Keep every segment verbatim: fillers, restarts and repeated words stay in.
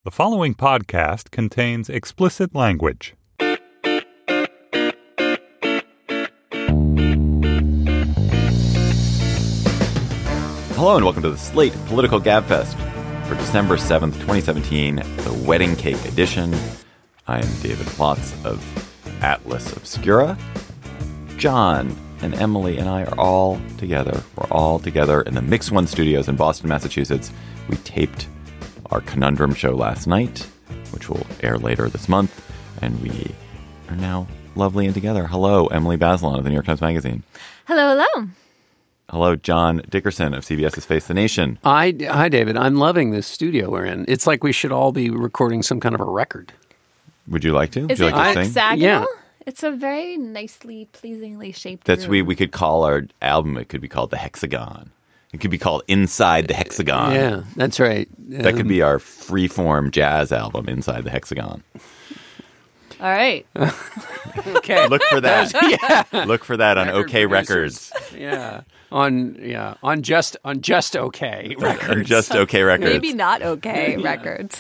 The following podcast contains explicit language. Hello and welcome to the Slate Political Gabfest for December seventh, twenty seventeen, the Wedding Cake Edition. I am David Plotz of Atlas Obscura. John and Emily and I are all together. We're all together in the Mix One Studios in Boston, Massachusetts. We taped our Conundrum show last night, which will air later this month, and we are now lovely and together. Hello, Emily Bazelon of the New York Times Magazine. Hello, hello. Hello, John Dickerson of CBS's Face the Nation. Hi, hi, David. I'm loving this studio we're in. It's like we should all be recording some kind of a record. Would you like to? Would Is you it like to sing? hexagonal? Yeah. It's a very nicely, pleasingly shaped That's room. we we could call our album. It could be called The Hexagon. It could be called Inside the Hexagon. Yeah, that's right. That could Um, be our freeform jazz album, Inside the Hexagon. All right. okay. Look for that. yeah, Look for that on Record OK producers. Records. yeah, on yeah on just on just okay records. On Just OK Records. Maybe not okay records.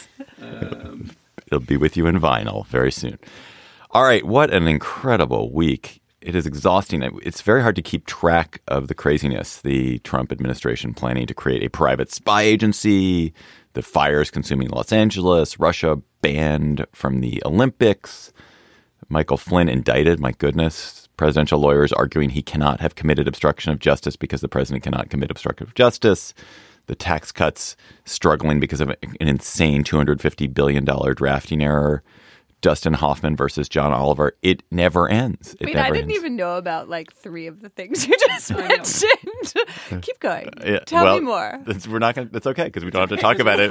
It'll be with you in vinyl very soon. All right, what an incredible week. It is exhausting. It's very hard to keep track of the craziness. The Trump administration planning to create a private spy agency, the fires consuming Los Angeles, Russia banned from the Olympics, Michael Flynn indicted, my goodness, presidential lawyers arguing he cannot have committed obstruction of justice because the president cannot commit obstruction of justice, the tax cuts struggling because of an insane two hundred fifty billion dollars drafting error, Dustin Hoffman versus John Oliver. It never ends. It Wait, never I didn't ends. even know about like three of the things you just mentioned. Keep going. Yeah, Tell well, me more. That's, we're not going. That's okay because we don't have to talk about it.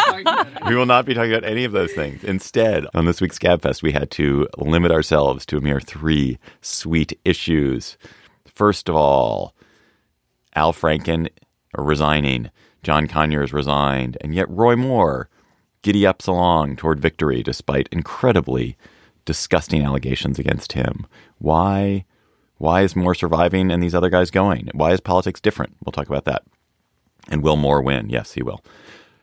We will not be talking about any of those things. Instead, on this week's Gabfest, we had to limit ourselves to a mere three sweet issues. First of all, Al Franken resigning, John Conyers resigned, and yet Roy Moore giddy-ups along toward victory despite incredibly disgusting allegations against him. Why? Why is Moore surviving and these other guys going? Why is politics different? We'll talk about that. And will Moore win? Yes, he will.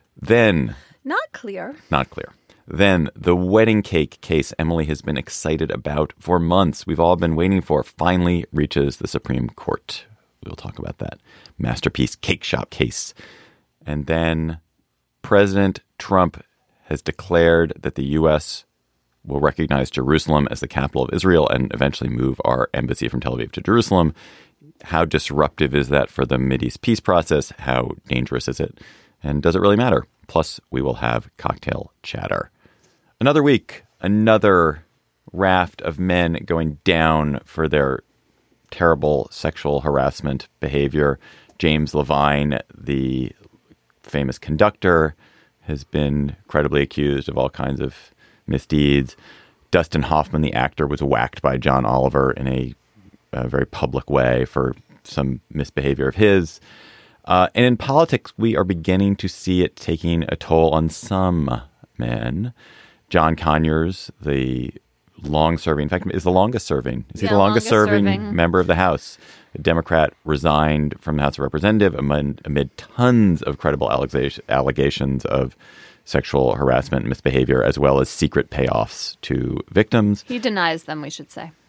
Then, Not clear. not clear. Then the wedding cake case Emily has been excited about for months. We've all been waiting for finally reaches the Supreme Court. We'll talk about that masterpiece cake shop case. And then President Trump has declared that the U S will recognize Jerusalem as the capital of Israel and eventually move our embassy from Tel Aviv to Jerusalem. How disruptive is that for the Mideast peace process? How dangerous is it? And does it really matter? Plus, we will have cocktail chatter. Another week, another raft of men going down for their terrible sexual harassment behavior. James Levine, the famous conductor, has been credibly accused of all kinds of misdeeds. Dustin Hoffman, the actor, was whacked by John Oliver in a, a very public way for some misbehavior of his. Uh, and in politics, we are beginning to see it taking a toll on some men. John Conyers, the long-serving, in fact, is the longest-serving. Is he Yeah, the longest-serving longest-serving. member of the House? A Democrat resigned from the House of Representatives amid, amid tons of credible allegation, allegations of sexual harassment and misbehavior, as well as secret payoffs to victims. He denies them, we should say.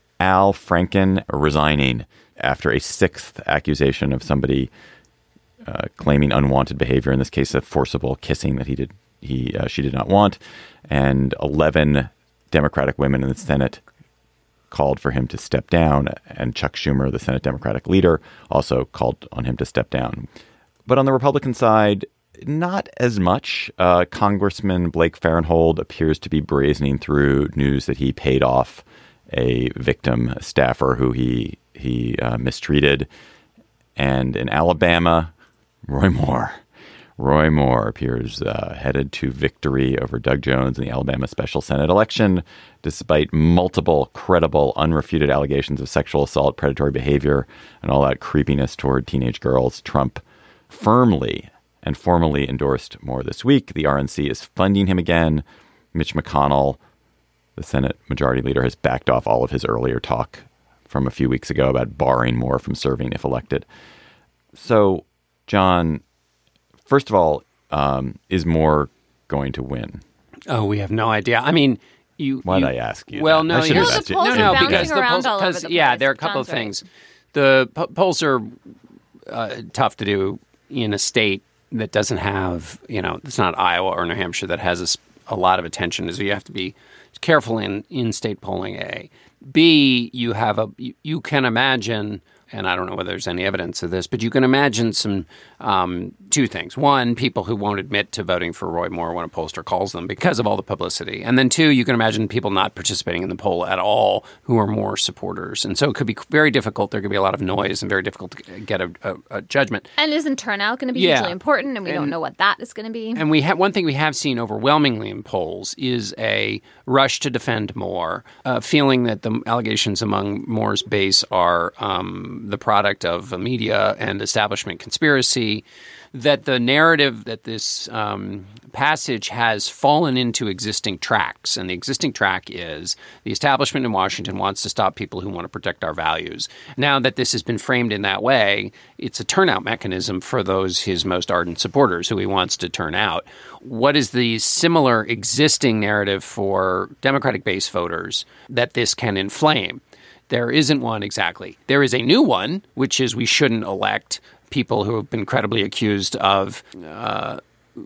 Al Franken resigning after a sixth accusation of somebody uh, claiming unwanted behavior, in this case, a forcible kissing that he did he uh, she did not want, and eleven Democratic women in the Senate called for him to step down, and Chuck Schumer, the Senate Democratic leader, also called on him to step down. But on the Republican side, not as much. Uh, Congressman Blake Farenthold appears to be brazening through news that he paid off a victim staffer who he he uh, mistreated. And in Alabama, Roy Moore. Roy Moore appears uh, headed to victory over Doug Jones in the Alabama special Senate election, despite multiple credible, unrefuted allegations of sexual assault, predatory behavior, and all that creepiness toward teenage girls. Trump firmly and formally endorsed Moore this week. The R N C is funding him again. Mitch McConnell, the Senate Majority Leader, has backed off all of his earlier talk from a few weeks ago about barring Moore from serving if elected. So, John, first of all, um, is Moore going to win? Oh, we have no idea. I mean, you. Why'd you, I ask you? Well, that? no, I should No, have the asked you. polls no, are no, bouncing because the around polls, all over because the yeah, place. there are a couple John's of right. things. The po- polls are uh, tough to do in a state that doesn't have, you know, it's not Iowa or New Hampshire that has a, s- a lot of attention. So you have to be careful in in-state polling. A, B, you have a you, you can imagine. And I don't know whether there's any evidence of this, but you can imagine some um, two things. One, people who won't admit to voting for Roy Moore when a pollster calls them because of all the publicity. And then two, you can imagine people not participating in the poll at all who are Moore supporters. And so it could be very difficult. There could be a lot of noise and very difficult to get a, a, a judgment. And isn't turnout going to be Yeah. hugely important? And we don't And- know what that is going to be. And we have one thing we have seen overwhelmingly in polls is a rush to defend Moore, uh, feeling that the allegations among Moore's base are um, the product of a media and establishment conspiracy, that the narrative that this um, passage has fallen into existing tracks. And the existing track is the establishment in Washington wants to stop people who want to protect our values. Now that this has been framed in that way, it's a turnout mechanism for those his most ardent supporters who he wants to turn out. What is the similar existing narrative for Democratic base voters that this can inflame? There isn't one exactly. There is a new one, which is we shouldn't elect people who have been credibly accused of uh,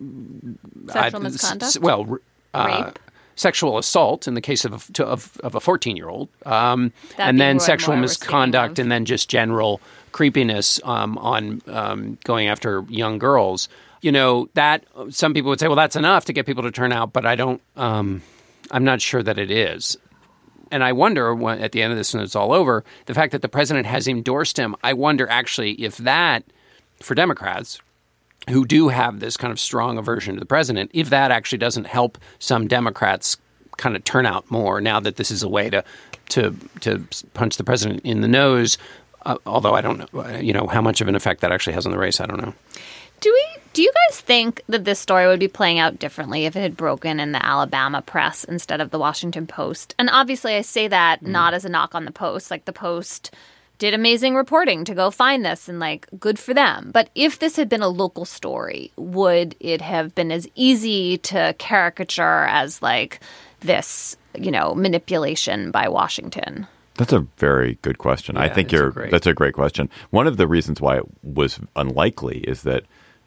Sexual uh, misconduct? s- well, uh, Rape? sexual assault in the case of a, to, of, of a fourteen-year-old, um, That and being then Roy sexual Moore we're speaking misconduct, of. and then just general creepiness um, on um, going after young girls. You know, that some people would say, well, that's enough to get people to turn out, but I don't. Um, I'm not sure that it is. And I wonder, when, at the end of this, when it's all over, the fact that the president has endorsed him, I wonder actually if that, for Democrats who do have this kind of strong aversion to the president, if that actually doesn't help some Democrats kind of turn out more now that this is a way to to to punch the president in the nose. Uh, although I don't know, you know, how much of an effect that actually has on the race, I don't know. Do we? Do you guys think that this story would be playing out differently if it had broken in the Alabama press instead of the Washington Post? And obviously, I say that Mm. not as a knock on the Post. Like the Post did amazing reporting to go find this, and like good for them. But if this had been a local story, would it have been as easy to caricature as like this, you know, manipulation by Washington? That's a very good question. I Yeah, think it's a you're. great- That's a great question. One of the reasons why it was unlikely is that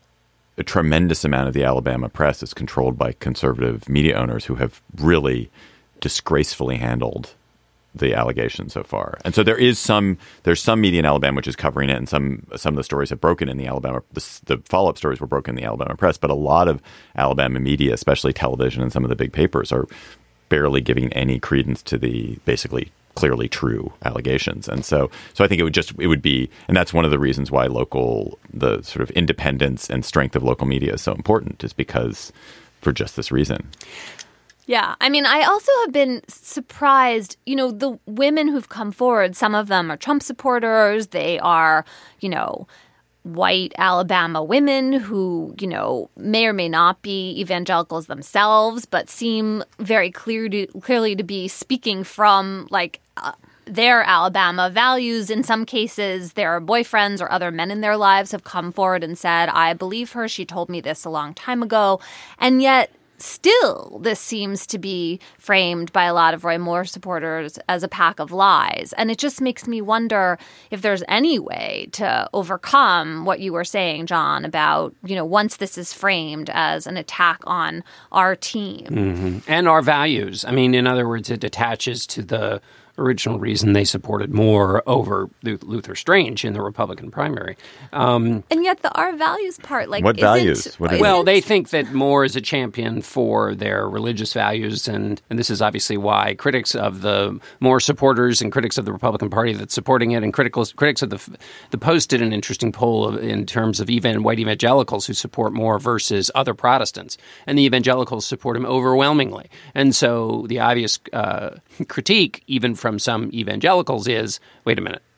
a tremendous amount of the Alabama press is controlled by conservative media owners who have really disgracefully handled the allegations so far. And so there is some there's some media in Alabama which is covering it, and some some of the stories have broken in the Alabama. The, the follow up stories were broken in the Alabama press, but a lot of Alabama media, especially television and some of the big papers, are barely giving any credence to the basically clearly true allegations. And so so I think it would just it would be and that's one of the reasons why local the sort of independence and strength of local media is so important, is because for just this reason. Yeah. I mean, I also have been surprised, you know, the women who've come forward, some of them are Trump supporters. They are, you know, white Alabama women who, you know, may or may not be evangelicals themselves, but seem very clear to, clearly to be speaking from like uh, their Alabama values. In some cases, their boyfriends or other men in their lives have come forward and said, I believe her. She told me this a long time ago. And yet still, this seems to be framed by a lot of Roy Moore supporters as a pack of lies. And it just makes me wonder if there's any way to overcome what you were saying, John, about, you know, once this is framed as an attack on our team. Mm-hmm. And our values. I mean, in other words, it attaches to the original reason they supported Moore over Luther Strange in the Republican primary. Um, and yet the our values part, like, what isn't, values? What is well, isn't- they think that Moore is a champion for their religious values, and, and this is obviously why critics of the Moore supporters and critics of the Republican Party that's supporting it, and critical, critics of the the Post did an interesting poll of, in terms of even white evangelicals who support Moore versus other Protestants, and the evangelicals support him overwhelmingly. And so the obvious uh, critique, even from some evangelicals, is, wait a minute.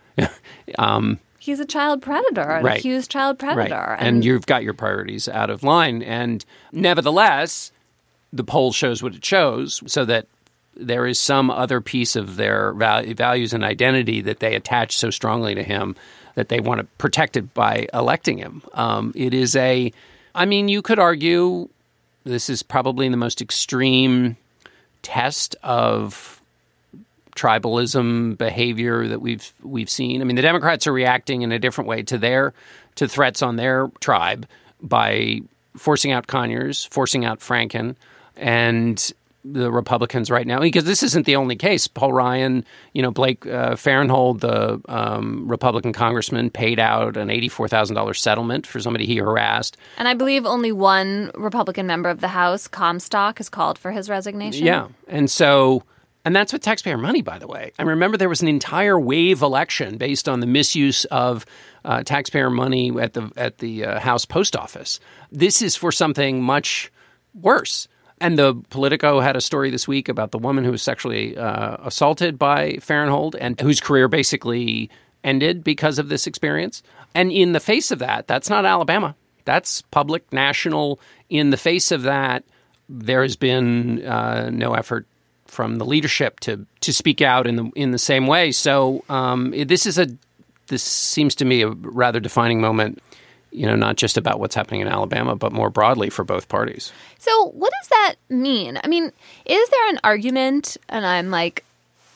um, He's a child predator, an Right. accused child predator. Right. And, you've got your priorities out of line. And nevertheless, the poll shows what it shows, so that there is some other piece of their val- values and identity that they attach so strongly to him that they want to protect it by electing him. Um, it is a, I mean, you could argue This is probably the most extreme test of tribalism behavior that we've we've seen. I mean, the Democrats are reacting in a different way to their to threats on their tribe by forcing out Conyers, forcing out Franken, and the Republicans right now, because this isn't the only case. Paul Ryan, you know, Blake uh, Farenthold, the um, Republican congressman, paid out an eighty-four thousand dollars settlement for somebody he harassed. And I believe only one Republican member of the House, Comstock, has called for his resignation. Yeah. And so, and that's with taxpayer money, by the way. I remember there was an entire wave election based on the misuse of uh, taxpayer money at the, at the uh, House post office. This is for something much worse. And the Politico had a story this week about the woman who was sexually uh, assaulted by Farenthold and whose career basically ended because of this experience. And in the face of that, that's not Alabama. That's public, national. In the face of that, there has been uh, no effort from the leadership to to speak out in the in the same way. So um, this is a this seems to me a rather defining moment. You know, not just about what's happening in Alabama, but more broadly for both parties. So what does that mean? I mean, is there an argument, and I'm like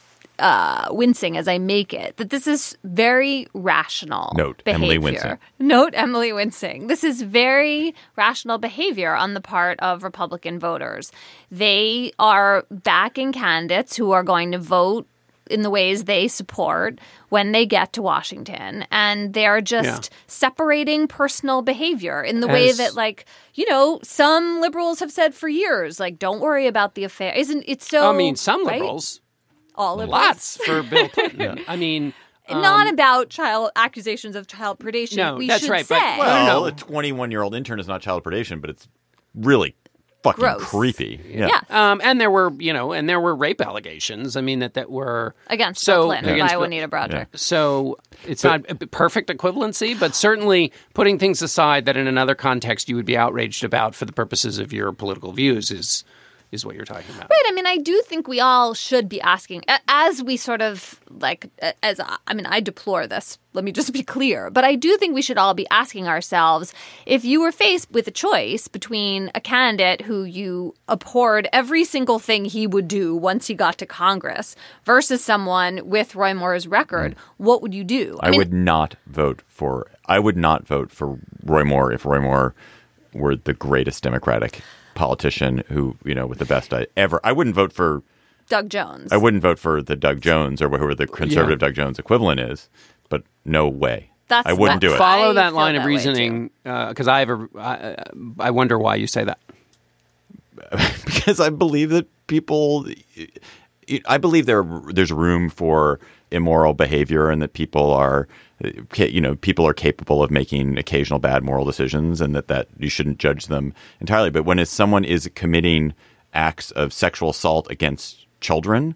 uh, wincing as I make it, that this is very rational Note, behavior? Emily wincing. Note, Emily wincing. This is very rational behavior on the part of Republican voters. They are backing candidates who are going to vote in the ways they support when they get to Washington. And they're just yeah. separating personal behavior in the As, way that, like, you know, some liberals have said for years, like, don't worry about the affair. Isn't it so? I mean, some right? liberals. All liberals. Lots for Bill Clinton. yeah. I mean. Um, Not about child accusations of child predation. No, we that's should right. Say. But, well, no, no. a twenty-one-year-old intern is not child predation, but it's really fucking Gross. creepy. Yeah. Yes. Um, and there were, you know, and there were rape allegations. I mean, that, that were against so, Bill Clinton against by Bill, Juanita Broaddrick. Yeah. So it's but, not a perfect equivalency, but certainly putting things aside that in another context you would be outraged about for the purposes of your political views is is what you're talking about. Right. I mean, I do think we all should be asking, as we sort of like, as I mean, I deplore this. Let me just be clear. But I do think we should all be asking ourselves, if you were faced with a choice between a candidate who you abhorred every single thing he would do once he got to Congress versus someone with Roy Moore's record, mm. what would you do? I, I mean, would not vote for, I would not vote for Roy Moore if Roy Moore were the greatest Democratic politician who, you know, with the best I ever. I wouldn't vote for Doug Jones. I wouldn't vote for the Doug Jones or whoever the conservative yeah. Doug Jones equivalent is, but no way. That's I wouldn't that, do it. Follow I that line of that reasoning because uh, I have a. I, I wonder why you say that. Because I believe that people. I believe there there's room for immoral behavior, and that people are, you know, people are capable of making occasional bad moral decisions, and that, that you shouldn't judge them entirely. But when someone is committing acts of sexual assault against children,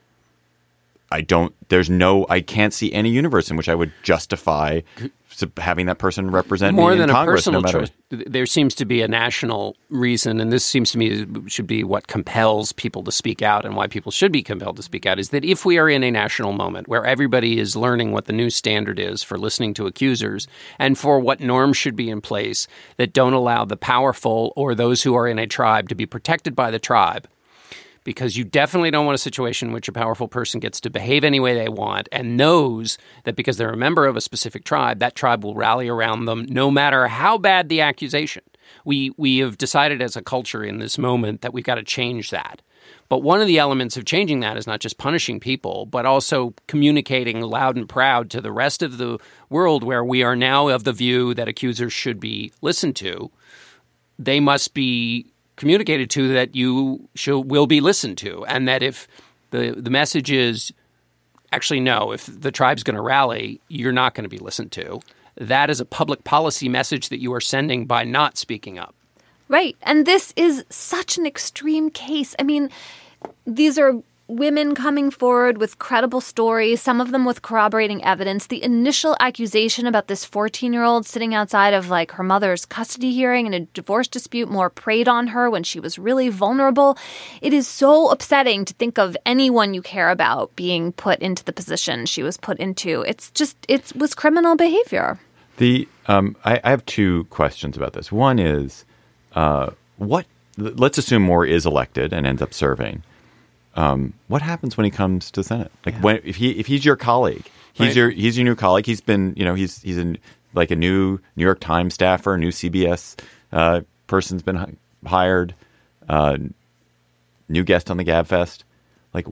I don't, there's no, I can't see any universe in which I would justify having that person represent More me than in Congress. a personal no matter. choice. There seems to be a national reason, and this seems to me should be what compels people to speak out and why people should be compelled to speak out, is that if we are in a national moment where everybody is learning what the new standard is for listening to accusers and for what norms should be in place that don't allow the powerful or those who are in a tribe to be protected by the tribe, because you definitely don't want a situation in which a powerful person gets to behave any way they want and knows that because they're a member of a specific tribe, that tribe will rally around them no matter how bad the accusation. We we have decided as a culture in this moment that we've got to change that. But one of the elements of changing that is not just punishing people, but also communicating loud and proud to the rest of the world where we are now of the view that accusers should be listened to. They must be communicated to that you shall, will be listened to, and that if the the message is actually no, if the tribe's going to rally, you're not going to be listened to. That is a public policy message that you are sending by not speaking up. Right. And this is such an extreme case. I mean, these are women coming forward with credible stories, some of them with corroborating evidence. The initial accusation about this fourteen-year-old sitting outside of like her mother's custody hearing in a divorce dispute more preyed on her when she was really vulnerable. It is so upsetting to think of anyone you care about being put into the position she was put into. It's just, it was criminal behavior. The um, I, I have two questions about this. One is, uh, what let's assume Moore is elected and ends up serving. Um, what happens when he comes to the Senate? Like Yeah. when if he if he's your colleague, he's Right. your he's your new colleague. He's been you know he's he's in like a new New York Times staffer, a new C B S uh, person's been hi- hired, uh, new guest on the Gabfest. Like,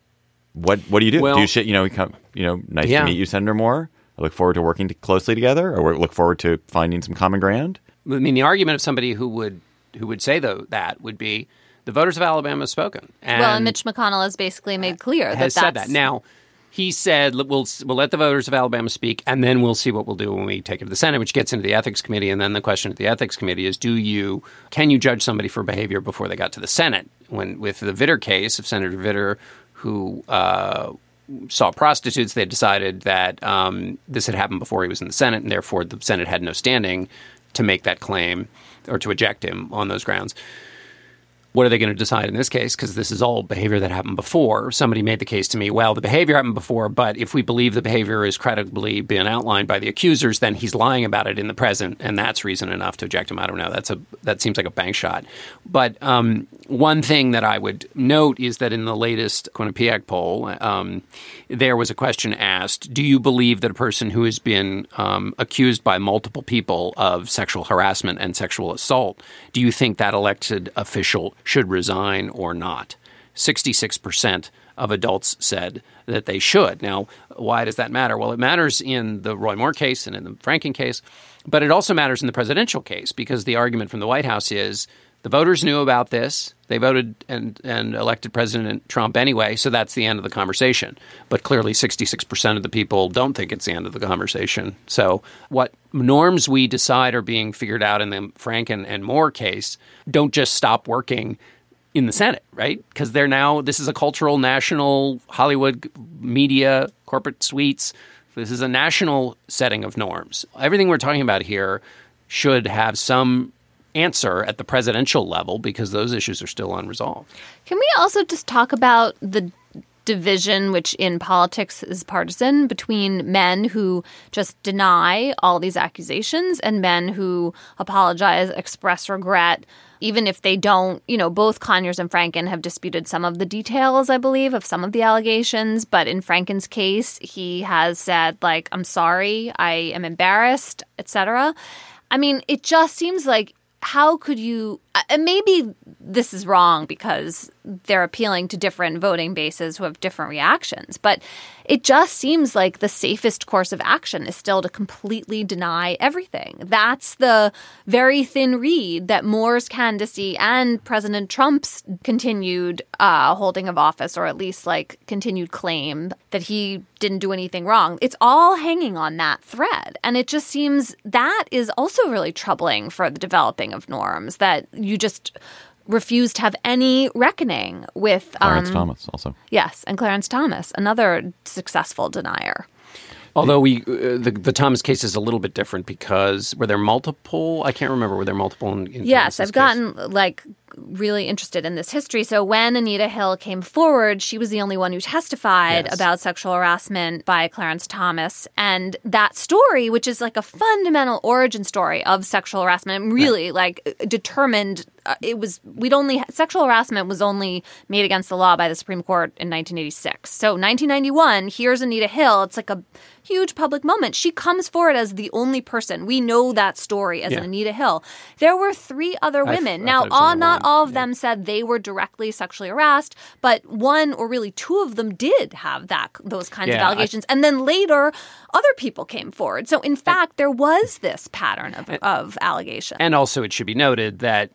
what what do you do? Well- do you sh- you know come you know nice Yeah. to meet you, Senator Moore. I look forward to working t- closely together, or look forward to finding some common ground. I mean, the argument of somebody who would who would say though that would be the voters of Alabama have spoken. And well, and Mitch McConnell has basically made clear that has that's said that. Now, he said we'll we'll let the voters of Alabama speak, and then we'll see what we'll do when we take it to the Senate, which gets into the ethics committee. And then the question at the ethics committee is: Do you can you judge somebody for behavior before they got to the Senate? When with the Vitter case of Senator Vitter, who uh, saw prostitutes, they decided that um, this had happened before he was in the Senate, and therefore the Senate had no standing to make that claim or to eject him on those grounds. What are they going to decide in this case? Because this is all behavior that happened before. Somebody made the case to me, well, the behavior happened before, but if we believe the behavior is credibly been outlined by the accusers, then he's lying about it in the present, and that's reason enough to eject him. I don't know. That's a that seems like a bank shot. But um, one thing that I would note is that in the latest Quinnipiac poll, um, there was a question asked, do you believe that a person who has been um, accused by multiple people of sexual harassment and sexual assault, do you think that elected official should resign or not? sixty-six percent of adults said that they should. Now, why does that matter? Well, it matters in the Roy Moore case and in the Franken case, but it also matters in the presidential case because the argument from the White House is the voters knew about this. They voted and, and elected President Trump anyway, so that's the end of the conversation. But clearly sixty-six percent of the people don't think it's the end of the conversation. So what norms we decide are being figured out in the Franken and Moore case don't just stop working in the Senate, right? Because they're now, this is a cultural, national, Hollywood media, corporate suites. This is a national setting of norms. Everything we're talking about here should have some answer at the presidential level because those issues are still unresolved. Can we also just talk about the division, which in politics is partisan, between men who just deny all these accusations and men who apologize, express regret, even if they don't? You know, both Conyers and Franken have disputed some of the details, I believe, of some of the allegations. But in Franken's case, he has said, like, I'm sorry, I am embarrassed, et cetera. I mean, it just seems like, how could you – and maybe this is wrong because they're appealing to different voting bases who have different reactions. But it just seems like the safest course of action is still to completely deny everything. That's the very thin reed that Moore's candidacy and President Trump's continued uh, holding of office, or at least like continued claim that he didn't do anything wrong. It's all hanging on that thread. And it just seems that is also really troubling for the developing of norms, that you just refuse to have any reckoning with Clarence um, Thomas also. Yes, and Clarence Thomas, another successful denier. Although we, uh, the, the Thomas case is a little bit different because were there multiple? I can't remember. Were there multiple? In, in Yes, Thomas's I've case? gotten like really interested in this history. So when Anita Hill came forward, she was the only one who testified Yes. about sexual harassment by Clarence Thomas. And that story, which is like a fundamental origin story of sexual harassment, really like determined uh, it was we'd only sexual harassment was only made against the law by the Supreme Court in nineteen eighty-six. So nineteen ninety-one, here's Anita Hill. It's like a huge public moment. She comes forward as the only person. We know that story as Yeah. an Anita Hill. There were three other I- women. I now, thought it was all, only not one. all of Yeah. them said they were directly sexually harassed, but one or really two of them did have that those kinds of Yeah, I- allegations. And then later, other people came forward. So, in fact, there was this pattern of, of allegations. And also, it should be noted that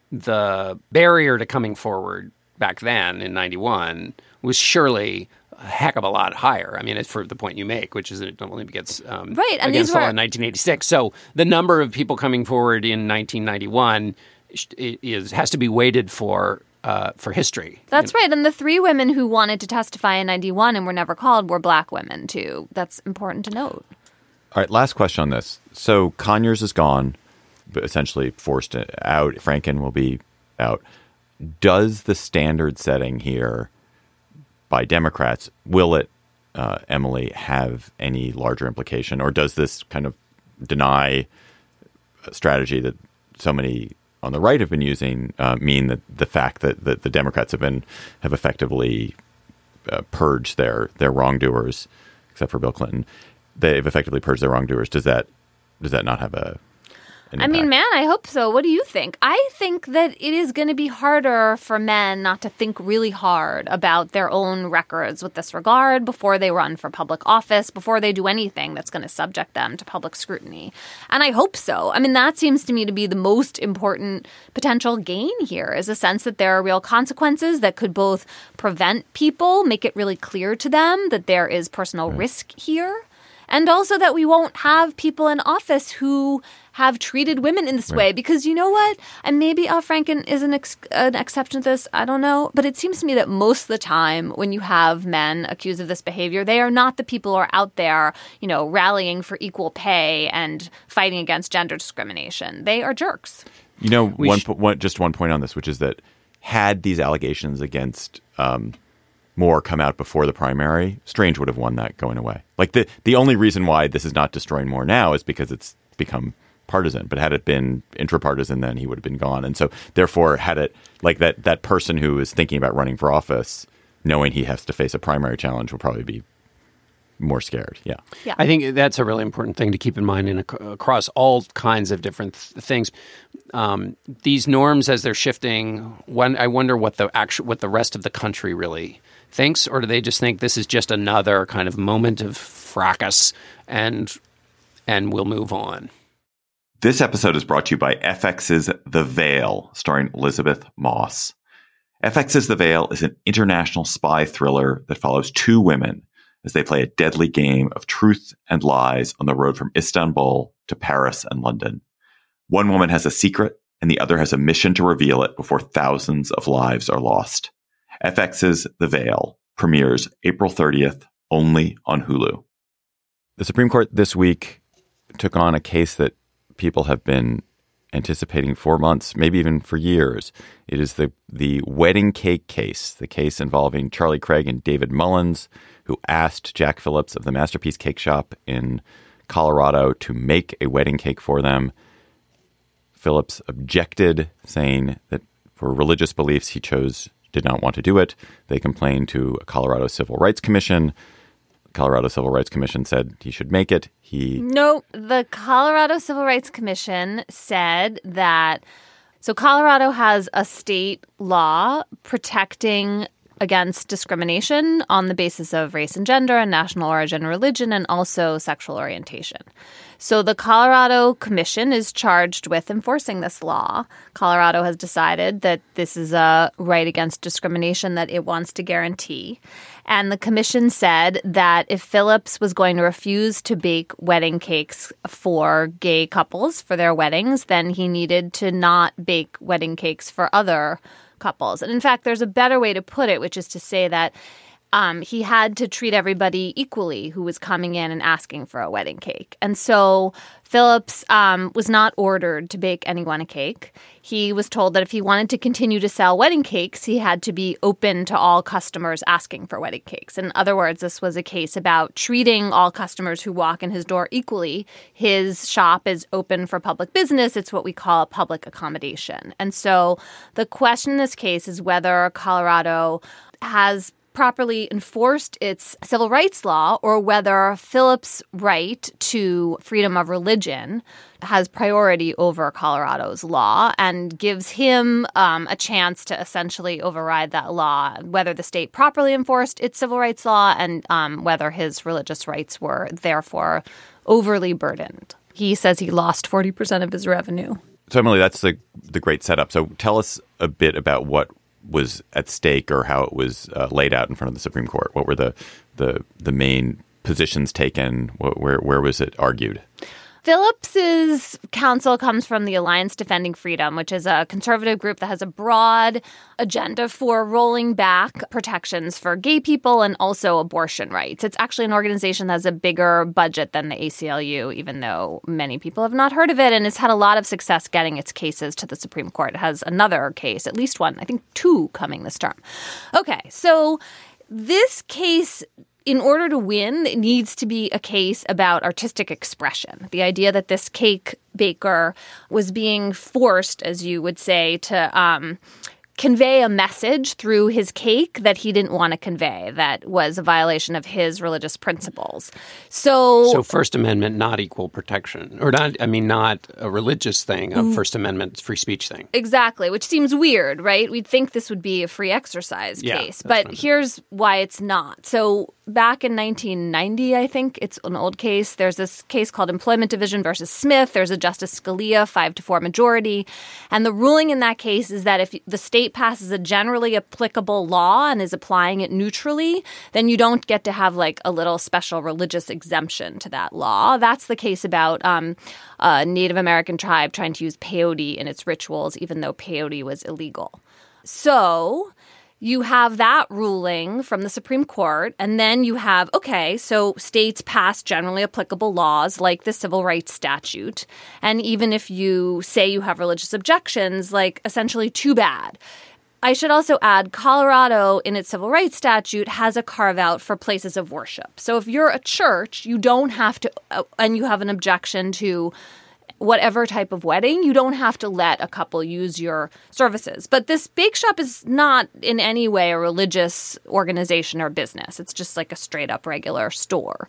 the barrier to coming forward back then in ninety-one was surely a heck of a lot higher. I mean, it's for the point you make, which is that it only gets um, Right, and against these the law were- in nineteen eighty-six. So the number of people coming forward in nineteen ninety-one is has to be weighted for uh, for history. That's right. And the three women who wanted to testify in ninety-one and were never called were black women, too. That's important to note. All right, last question on this. So Conyers is gone, but essentially forced out. Franken will be out. Does the standard setting here by Democrats, will it, uh, Emily, have any larger implication? Or does this kind of deny a strategy that so many on the right have been using uh, mean that the fact that, that the Democrats have been have effectively uh, purged their their wrongdoers, except for Bill Clinton, they've effectively purged their wrongdoers. Does that does that not have a I mean, man, I hope so. What do you think? I think that it is going to be harder for men not to think really hard about their own records with this regard before they run for public office, before they do anything that's going to subject them to public scrutiny. And I hope so. I mean, that seems to me to be the most important potential gain here, is a sense that there are real consequences that could both prevent people, make it really clear to them that there is personal right. risk here, and also that we won't have people in office who have treated women in this right. way. Because you know what? And maybe Al Franken is an, ex- an exception to this. I don't know. But it seems to me that most of the time when you have men accused of this behavior, they are not the people who are out there, you know, rallying for equal pay and fighting against gender discrimination. They are jerks. You know, one, sh- one just one point on this, which is that had these allegations against um, Moore come out before the primary, Strange would have won that going away. Like the, the only reason why this is not destroying Moore now is because it's become partisan. But had it been intrapartisan, then he would have been gone. And so therefore, had it like that, that person who is thinking about running for office, knowing he has to face a primary challenge, will probably be more scared. Yeah. yeah. I think that's a really important thing to keep in mind in a, across all kinds of different th- things. Um, these norms, as they're shifting, when I wonder what the actual, what the rest of the country really thinks, or do they just think this is just another kind of moment of fracas and and we'll move on? This episode is brought to you by F X's The Veil, starring Elizabeth Moss. F X's The Veil is an international spy thriller that follows two women as they play a deadly game of truth and lies on the road from Istanbul to Paris and London. One woman has a secret, and the other has a mission to reveal it before thousands of lives are lost. F X's The Veil premieres April thirtieth, only on Hulu. The Supreme Court this week took on a case that people have been anticipating for months, maybe even for years. It is the the wedding cake case, the case involving Charlie Craig and David Mullins, who asked Jack Phillips of the Masterpiece Cake Shop in Colorado to make a wedding cake for them. Phillips objected, saying that for religious beliefs he chose did not want to do it. They complained to a Colorado Civil Rights Commission. Colorado Civil Rights Commission said he should make it. He No, the Colorado Civil Rights Commission said that, so Colorado has a state law protecting against discrimination on the basis of race and gender and national origin, religion, and also sexual orientation. So the Colorado Commission is charged with enforcing this law. Colorado has decided that this is a right against discrimination that it wants to guarantee. And the commission said that if Phillips was going to refuse to bake wedding cakes for gay couples for their weddings, then he needed to not bake wedding cakes for other couples. And in fact, there's a better way to put it, which is to say that um, he had to treat everybody equally who was coming in and asking for a wedding cake. And so Phillips um, was not ordered to bake anyone a cake. He was told that if he wanted to continue to sell wedding cakes, he had to be open to all customers asking for wedding cakes. In other words, this was a case about treating all customers who walk in his door equally. His shop is open for public business. It's what we call a public accommodation. And so the question in this case is whether Colorado has properly enforced its civil rights law, or whether Phillips' right to freedom of religion has priority over Colorado's law and gives him um, a chance to essentially override that law, whether the state properly enforced its civil rights law and um, whether his religious rights were therefore overly burdened. He says he lost forty percent of his revenue. So, Emily, that's the the great setup. So tell us a bit about what was at stake or how it was uh, laid out in front of the Supreme Court. What were the the, the main positions taken? What, where where was it argued? Phillips's counsel comes from the Alliance Defending Freedom, which is a conservative group that has a broad agenda for rolling back protections for gay people and also abortion rights. It's actually an organization that has a bigger budget than the A C L U, even though many people have not heard of it, and it's had a lot of success getting its cases to the Supreme Court. It has another case, at least one, I think two coming this term. Okay, so this case in order to win, it needs to be a case about artistic expression. The idea that this cake baker was being forced, as you would say, to um, convey a message through his cake that he didn't want to convey, that was a violation of his religious principles. So, so First Amendment, not equal protection, or not, I mean, not a religious thing, a First Amendment free speech thing. Exactly, which seems weird, right? We'd think this would be a free exercise Yeah, case, that's but here's why it's not. So back in nineteen ninety, I think, it's an old case. There's this case called Employment Division versus Smith. There's a Justice Scalia five to four majority. And the ruling in that case is that if the state passes a generally applicable law and is applying it neutrally, then you don't get to have like a little special religious exemption to that law. That's the case about um, a Native American tribe trying to use peyote in its rituals, even though peyote was illegal. So you have that ruling from the Supreme Court, and then you have, okay, so states pass generally applicable laws like the Civil Rights Statute. And even if you say you have religious objections, like essentially too bad. I should also add, Colorado, in its civil rights statute, has a carve-out for places of worship. So if you're a church, you don't have to, uh, and you have an objection to whatever type of wedding, you don't have to let a couple use your services. But this bake shop is not in any way a religious organization or business. It's just like a straight-up regular store.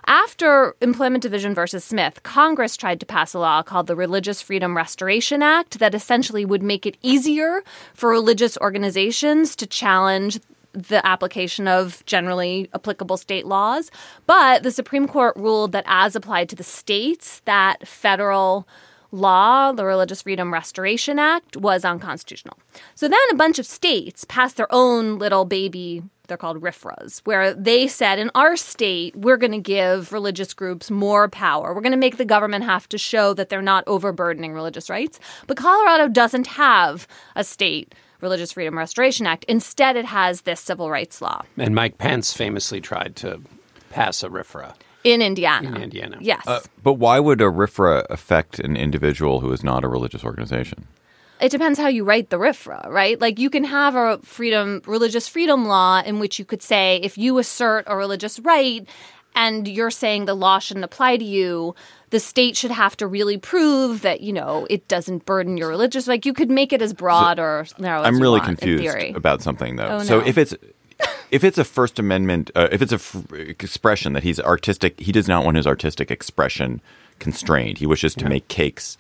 After Employment Division versus Smith, Congress tried to pass a law called the Religious Freedom Restoration Act that essentially would make it easier for religious organizations to challenge the application of generally applicable state laws. But the Supreme Court ruled that as applied to the states, that federal law, the Religious Freedom Restoration Act, was unconstitutional. So then a bunch of states passed their own little baby, they're called R F R As, where they said, in our state, we're going to give religious groups more power. We're going to make the government have to show that they're not overburdening religious rights. But Colorado doesn't have a state Religious Freedom Restoration Act. Instead, it has this civil rights law. And Mike Pence famously tried to pass a R F R A. In Indiana. In Indiana. Yes. Uh, but why would a R F R A affect an individual who is not a religious organization? It depends how you write the R F R A, right? Like you can have a freedom, religious freedom law in which you could say if you assert a religious right and you're saying the law shouldn't apply to you, the state should have to really prove that, you know, it doesn't burden your religious. Like you could make it as broad so, or narrow as I'm you really want, confused in theory. about something, though. Oh, so no. if it's if it's a First Amendment, uh, if it's a f- expression that he's artistic, he does not want his artistic expression constrained. He wishes to yeah. make cakes.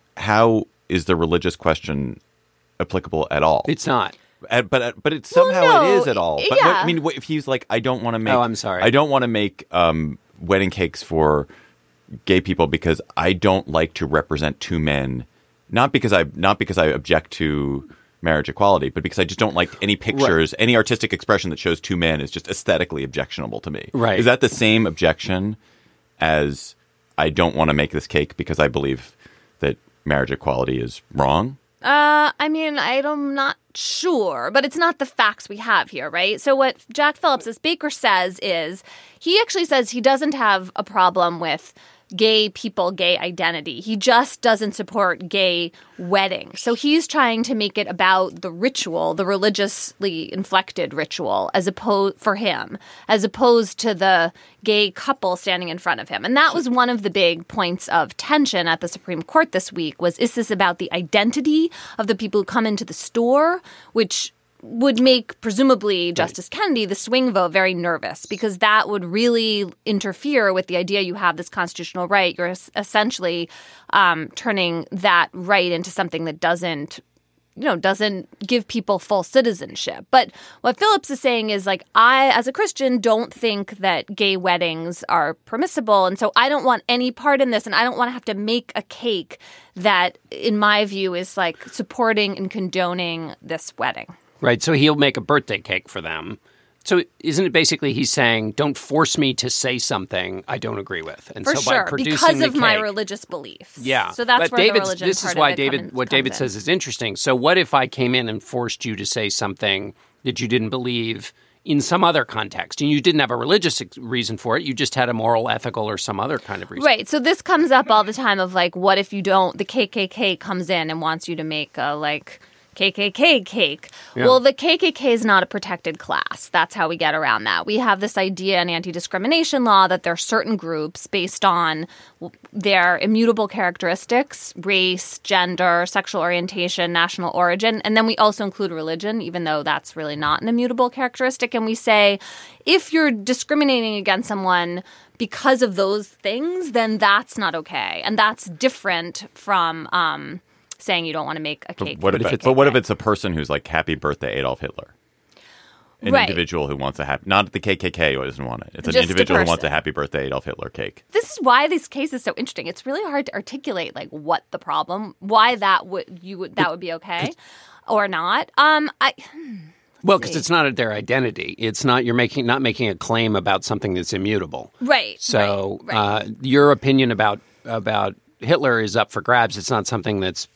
How is the religious question applicable at all? It's not. At, but at, but it somehow well, no. it is at all. But yeah. what, I mean, what, if he's like, I don't want to make. Oh, I'm sorry. I don't want to make um, wedding cakes for gay people because I don't like to represent two men. Not because I not because I object to marriage equality, but because I just don't like any pictures, right. any artistic expression that shows two men is just aesthetically objectionable to me. Right. Is that the same objection as I don't want to make this cake because I believe that marriage equality is wrong? Uh, I mean, I'm not sure, but it's not the facts we have here, right? So what Jack Phillips, this baker, says is he actually says he doesn't have a problem with gay people, gay identity. He just doesn't support gay weddings. So he's trying to make it about the ritual, the religiously inflected ritual, as opposed for him, as opposed to the gay couple standing in front of him. And that was one of the big points of tension at the Supreme Court this week was, is this about the identity of the people who come into the store, which would make, presumably, Justice right. Kennedy, the swing vote, very nervous because that would really interfere with the idea you have this constitutional right. You're essentially um, turning that right into something that doesn't, you know, doesn't give people full citizenship. But what Phillips is saying is, like, I, as a Christian, don't think that gay weddings are permissible. And so I don't want any part in this. And I don't want to have to make a cake that, in my view, is, like, supporting and condoning this wedding. Right, so he'll make a birthday cake for them. So isn't it basically he's saying, don't force me to say something I don't agree with? And for so sure, by producing because the of cake, my religious beliefs. Yeah. So that's but where David's, the religion this part is why of it David, come in, what David in. says is interesting. So what if I came in and forced you to say something that you didn't believe in some other context, and you didn't have a religious reason for it, you just had a moral, ethical, or some other kind of reason? Right, so this comes up all the time of, like, what if you don't, the K K K comes in and wants you to make a, like, K K K cake. Yeah. Well, the K K K is not a protected class. That's how we get around that. We have this idea in anti-discrimination law that there are certain groups based on their immutable characteristics, race, gender, sexual orientation, national origin, and then we also include religion, even though that's really not an immutable characteristic. And we say, if you're discriminating against someone because of those things, then that's not okay. And that's different from um, saying you don't want to make a cake. What for if the it's, K K K. but what if it's a person who's like, happy birthday, Adolf Hitler? An Right. individual who wants a happy, not the K K K who doesn't want it. It's an Just a individual who wants a person. happy birthday, Adolf Hitler cake. This is why this case is so interesting. It's really hard to articulate like what the problem, why that would you would that would be okay or not. Um, I Well, because it's not their identity. It's not you're making not making a claim about something that's immutable. right. So right, right. Uh, your opinion about about Hitler is up for grabs. It's not something that's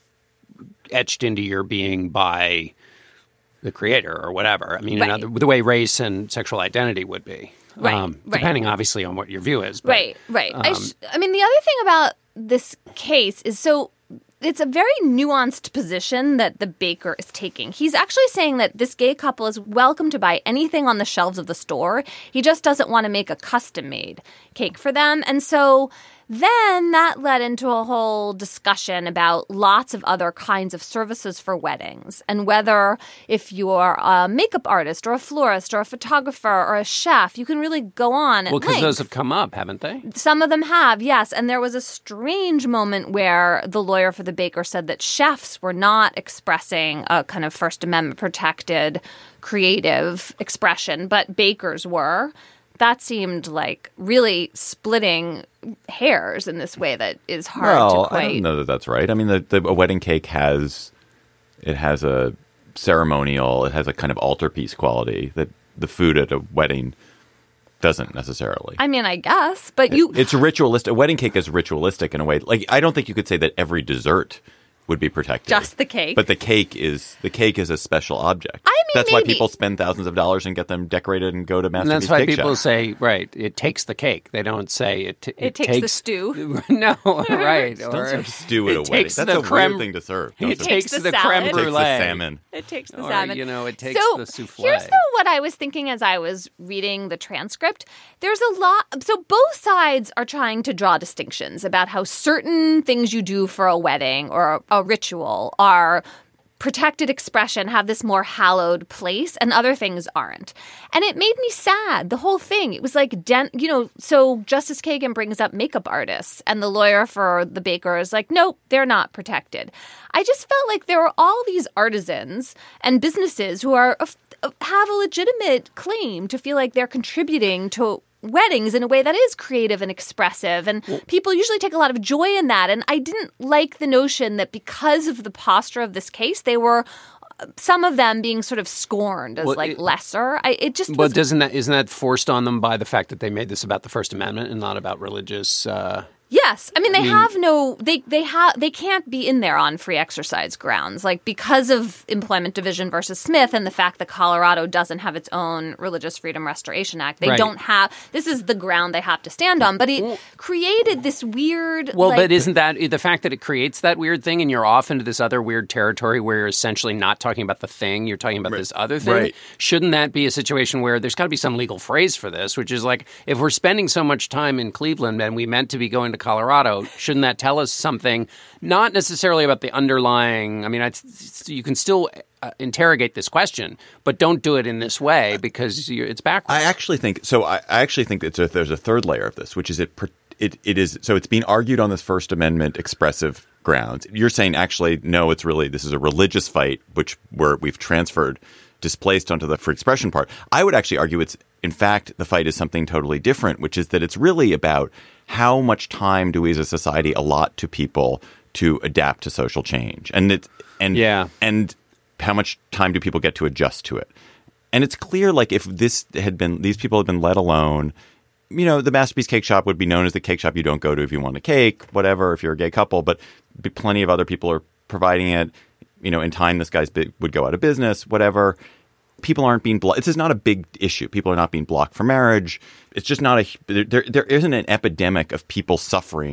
etched into your being by the creator or whatever. I mean, Right. another, the way race and sexual identity would be, Right, um, right. depending obviously on what your view is. But, Right, right. I, um, sh- I mean, the other thing about this case is so it's a very nuanced position that the baker is taking. He's actually saying that this gay couple is welcome to buy anything on the shelves of the store. He just doesn't want to make a custom-made cake for them. And so then that led into a whole discussion about lots of other kinds of services for weddings and whether if you are a makeup artist or a florist or a photographer or a chef, you can really go on at well, because length. those have come up, haven't they? Some of them have, yes. And there was a strange moment where the lawyer for the baker said that chefs were not expressing a kind of First Amendment protected creative expression, but bakers were. That seemed like really splitting hairs in this way that is hard Well, to quite. I don't know that that's right. I mean, the, the a wedding cake has it has a ceremonial, it has a kind of altarpiece quality that the food at a wedding doesn't necessarily. I mean, I guess, but you. It's ritualistic. A wedding cake is ritualistic in a way. Like, I don't think you could say that every dessert would be protected. Just the cake. But the cake is the cake is a special object. I mean, that's why maybe. people spend thousands of dollars and get them decorated and go to And Masterpiece that's why Cake people Shop. say, right, it takes the cake. They don't say it. T- It takes the stew. no, right. Don't or serve stew at it a wedding. takes That's the a creme- weird thing to serve. Don't It serve- takes the the, salad. creme It It takes brulee. the salmon. It takes the Or, salmon. you know, it takes so the souffle. Here's though what I was thinking as I was reading the transcript. There's a lot. So both sides are trying to draw distinctions about how certain things you do for a wedding or a ritual are protected expression, have this more hallowed place, and other things aren't. And it made me sad, the whole thing. It was like, den- you know, so Justice Kagan brings up makeup artists, and the lawyer for the baker is like, nope, they're not protected. I just felt like there were all these artisans and businesses who are have a legitimate claim to feel like they're contributing to weddings in a way that is creative and expressive, and people usually take a lot of joy in that. And I didn't like the notion that because of the posture of this case, they were some of them being sort of scorned as Well, like it- lesser. I, it just But was doesn't that isn't that forced on them by the fact that they made this about the First Amendment and not about religious? Uh, Yes, I mean they have no they they have they can't be in there on free exercise grounds, like because of Employment Division versus Smith and the fact that Colorado doesn't have its own Religious Freedom Restoration Act. They Right. don't have this is the ground they have to stand on, but it created this weird. well, like, but isn't that the fact that it creates that weird thing, and you're off into this other weird territory where you're essentially not talking about the thing, you're talking about this other thing? Right. Shouldn't that be a situation where there's got to be some legal phrase for this, which is like if we're spending so much time in Cleveland and we meant to be going to Colorado? Shouldn't that tell us something, not necessarily about the underlying, I mean, I, you can still uh, interrogate this question, but don't do it in this way because you're, it's backwards. I actually think so. I, I actually think it's a, there's a third layer of this, which is it, per- it. It is so it's being argued on this First Amendment expressive grounds. You're saying actually no, it's really this is a religious fight, which where we've transferred, displaced onto the free expression part. I would actually argue it's in fact the fight is something totally different, which is that it's really about how much time do we as a society allot to people to adapt to social change, and it and Yeah. and how much time do people get to adjust to it? And it's clear, like, if this had been, these people had been let alone, you know, the Masterpiece Cake Shop would be known as the cake shop you don't go to if you want a cake, whatever, if you're a gay couple, but be plenty of other people are providing it. You know, in time, this guy's big, would go out of business, whatever. People aren't being blocked. This is not a big issue. People are not being blocked for marriage. It's just not a, there, there isn't an epidemic of people suffering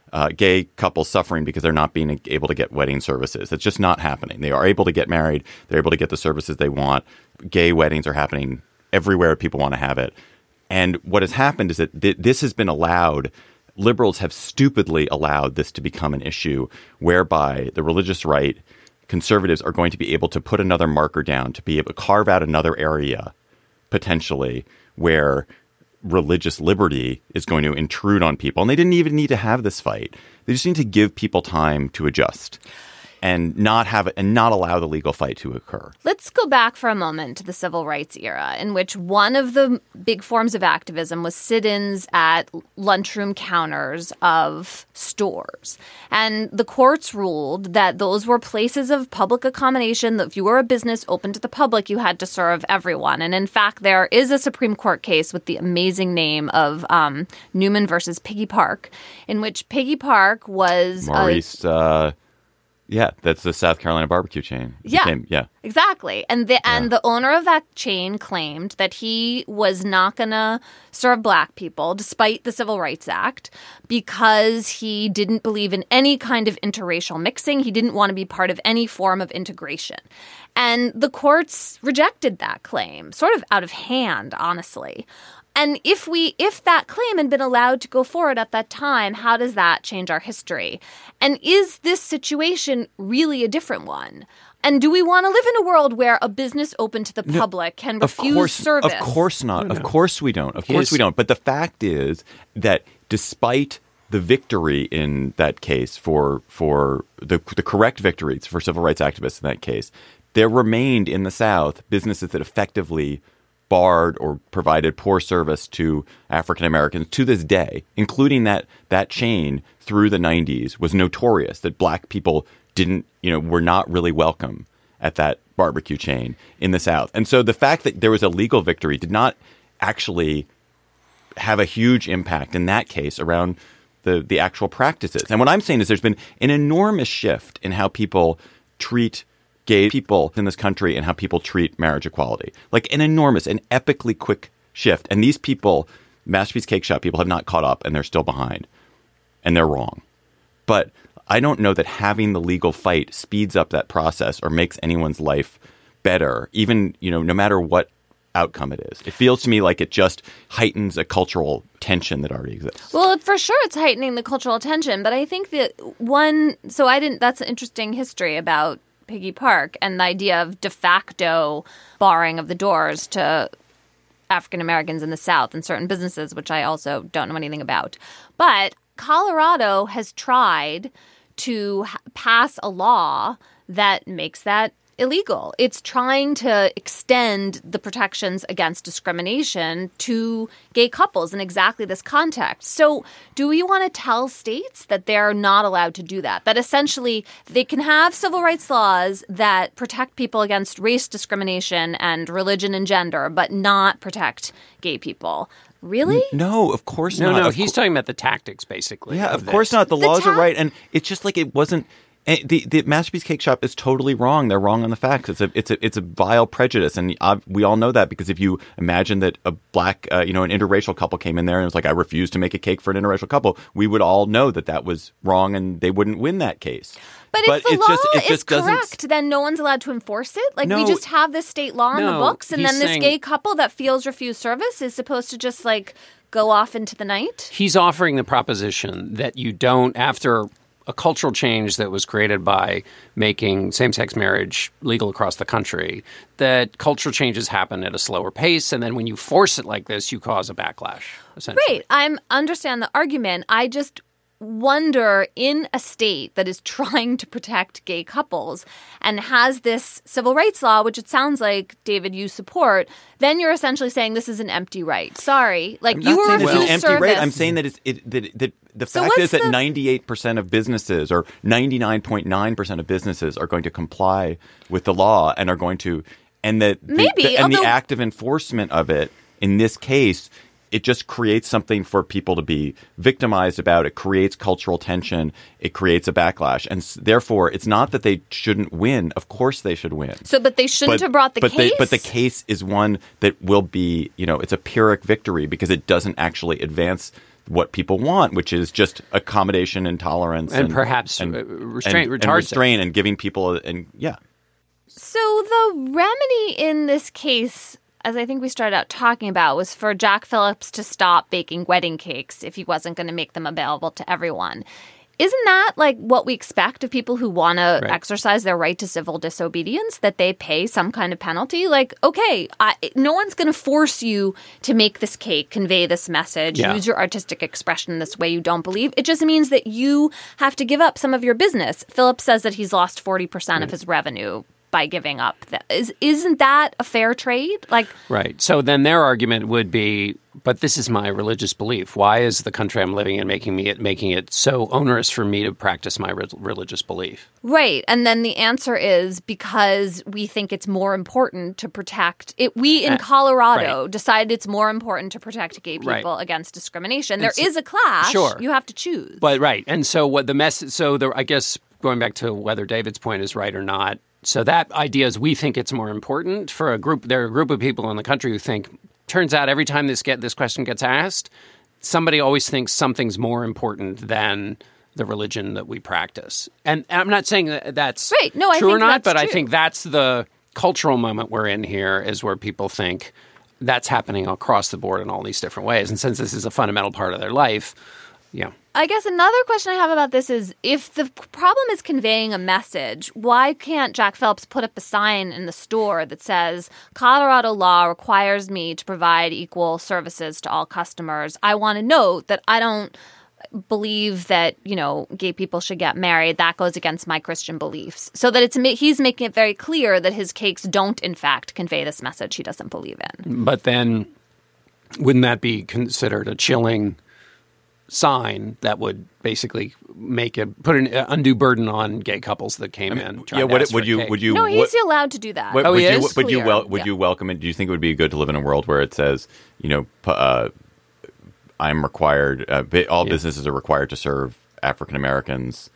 uh, gay couples suffering because they're not being able to get wedding services. It's just not happening. They are able to get married. They're able to get the services they want. Gay weddings are happening everywhere people want to have it. And what has happened is that th- this has been allowed. Liberals have stupidly allowed this to become an issue whereby the religious right, conservatives are going to be able to put another marker down, to be able to carve out another area potentially where religious liberty is going to intrude on people. And they didn't even need to have this fight. They just need to give people time to adjust and not have it and not allow the legal fight to occur. Let's go back for a moment to the civil rights era, in which one of the big forms of activism was sit-ins at lunchroom counters of stores. And the courts ruled that those were places of public accommodation, that if you were a business open to the public, you had to serve everyone. And in fact, there is a Supreme Court case with the amazing name of um, Newman versus Piggy Park, in which Piggy Park was Maurice... A, uh, Yeah, that's the South Carolina barbecue chain. It yeah, became, yeah, exactly. And the and yeah. the owner of that chain claimed that he was not going to serve black people, despite the Civil Rights Act, because he didn't believe in any kind of interracial mixing. He didn't want to be part of any form of integration. And the courts rejected that claim, sort of out of hand, honestly. And if we, if that claim had been allowed to go forward at that time, how does that change our history? And is this situation really a different one? And do we want to live in a world where a business open to the no, public can refuse of course, service? Of course not. No, no. Of course we don't. Of course His, we don't. But the fact is that despite the victory in that case for for the the correct victories for civil rights activists in that case, there remained in the South businesses that effectively barred or provided poor service to African Americans to this day, including that that chain through the nineties was notorious that black people didn't, you know, were not really welcome at that barbecue chain in the South. And so the fact that there was a legal victory did not actually have a huge impact in that case around the, the actual practices. And what I'm saying is there's been an enormous shift in how people treat gay people in this country and how people treat marriage equality. Like an enormous, an epically quick shift. And these people, Masterpiece Cake Shop people, have not caught up and they're still behind. And they're wrong. But I don't know that having the legal fight speeds up that process or makes anyone's life better, even, you know, no matter what outcome it is. It feels to me like it just heightens a cultural tension that already exists. Well, for sure it's heightening the cultural tension. But I think that one, so I didn't, that's an interesting history about Piggy Park and the idea of de facto barring of the doors to African Americans in the South and certain businesses, which I also don't know anything about. But Colorado has tried to ha- pass a law that makes that illegal. It's trying to extend the protections against discrimination to gay couples in exactly this context. So do we want to tell states that they're not allowed to do that? That essentially they can have civil rights laws that protect people against race discrimination and religion and gender, but not protect gay people? Really? No, of course no, not. no, Of he's co- talking about the tactics, basically. Yeah, of this. course not. The, The laws ta- are right. And it's just like it wasn't. And the the Masterpiece Cake Shop is totally wrong. They're wrong on the facts. It's a it's a it's a vile prejudice, and uh, we all know that because if you imagine that a black, uh, you know, an interracial couple came in there and was like, "I refuse to make a cake for an interracial couple," we would all know that that was wrong, and they wouldn't win that case. But, But if the it's law just- it is just doesn't- correct, then no one's allowed to enforce it? Like, we No. just have this state law in the No, books, and he's then this saying- gay couple that feels refused service is supposed to just, like, go off into the night? He's offering the proposition that you don't, after a cultural change that was created by making same-sex marriage legal across the country, that cultural changes happen at a slower pace, and then when you force it like this, you cause a backlash, essentially. Right. I understand the argument. I just wonder, in a state that is trying to protect gay couples and has this civil rights law, which it sounds like, David, you support, then you're essentially saying this is an empty right. Sorry. Like, I'm you not were saying it's refused an empty service. right. I'm saying that it's it, that, that the So fact what's is that the- ninety-eight percent of businesses or ninety-nine point nine percent of businesses are going to comply with the law and are going to and that the, Maybe, the, and although- the active enforcement of it in this case, it just creates something for people to be victimized about. It creates cultural tension. It creates a backlash. And s- therefore, it's not that they shouldn't win. Of course they should win. So, but they shouldn't But- have brought the but case? They, but the case is one that will be, you know, it's a Pyrrhic victory because it doesn't actually advance what people want, which is just accommodation and tolerance. And, and perhaps and, restraint, and, retards and restraint and giving people, and yeah. So the remedy in this case, as I think we started out talking about, was for Jack Phillips to stop baking wedding cakes if he wasn't going to make them available to everyone. Isn't that like what we expect of people who want to right. exercise their right to civil disobedience, that they pay some kind of penalty? Like, okay, I, no one's going to force you to make this cake, convey this message, yeah. use your artistic expression in this way you don't believe. It just means that you have to give up some of your business. Phillips says that he's lost forty percent right. of his revenue by giving up. Is, isn't that a fair trade? Like, right. So then their argument would be, but this is my religious belief. Why is the country I'm living in making me it making it so onerous for me to practice my re- religious belief? Right. And then the answer is because we think it's more important to protect it. We in Colorado right. decided it's more important to protect gay people right. against discrimination. There it's, is a clash. Sure. You have to choose. But right. And so what the mess so the, I guess going back to whether David's point is right or not. So that idea is we think it's more important for a group. There are a group of people in the country who think, turns out every time this get this question gets asked, somebody always thinks something's more important than the religion that we practice. And I'm not saying that that's right. no, I true think or not, that's but true. I think that's the cultural moment we're in here is where people think that's happening across the board in all these different ways. And since this is a fundamental part of their life, yeah. I guess another question I have about this is if the problem is conveying a message, why can't Jack Phillips put up a sign in the store that says, Colorado law requires me to provide equal services to all customers. I want to note that I don't believe that, you know, gay people should get married. That goes against my Christian beliefs. So that it's he's making it very clear that his cakes don't, in fact, convey this message he doesn't believe in. But then wouldn't that be considered a chilling sign that would basically make a put an undue burden on gay couples that came I mean, in? Yeah, would, it, would you cake. would you? No, he's what, allowed to do that. What, oh, would he you, is? Would you Clear. wel- would yeah. you welcome it? Do you think it would be good to live in a world where it says, you know, uh, I'm required, uh, all yeah. businesses are required to serve African Americans.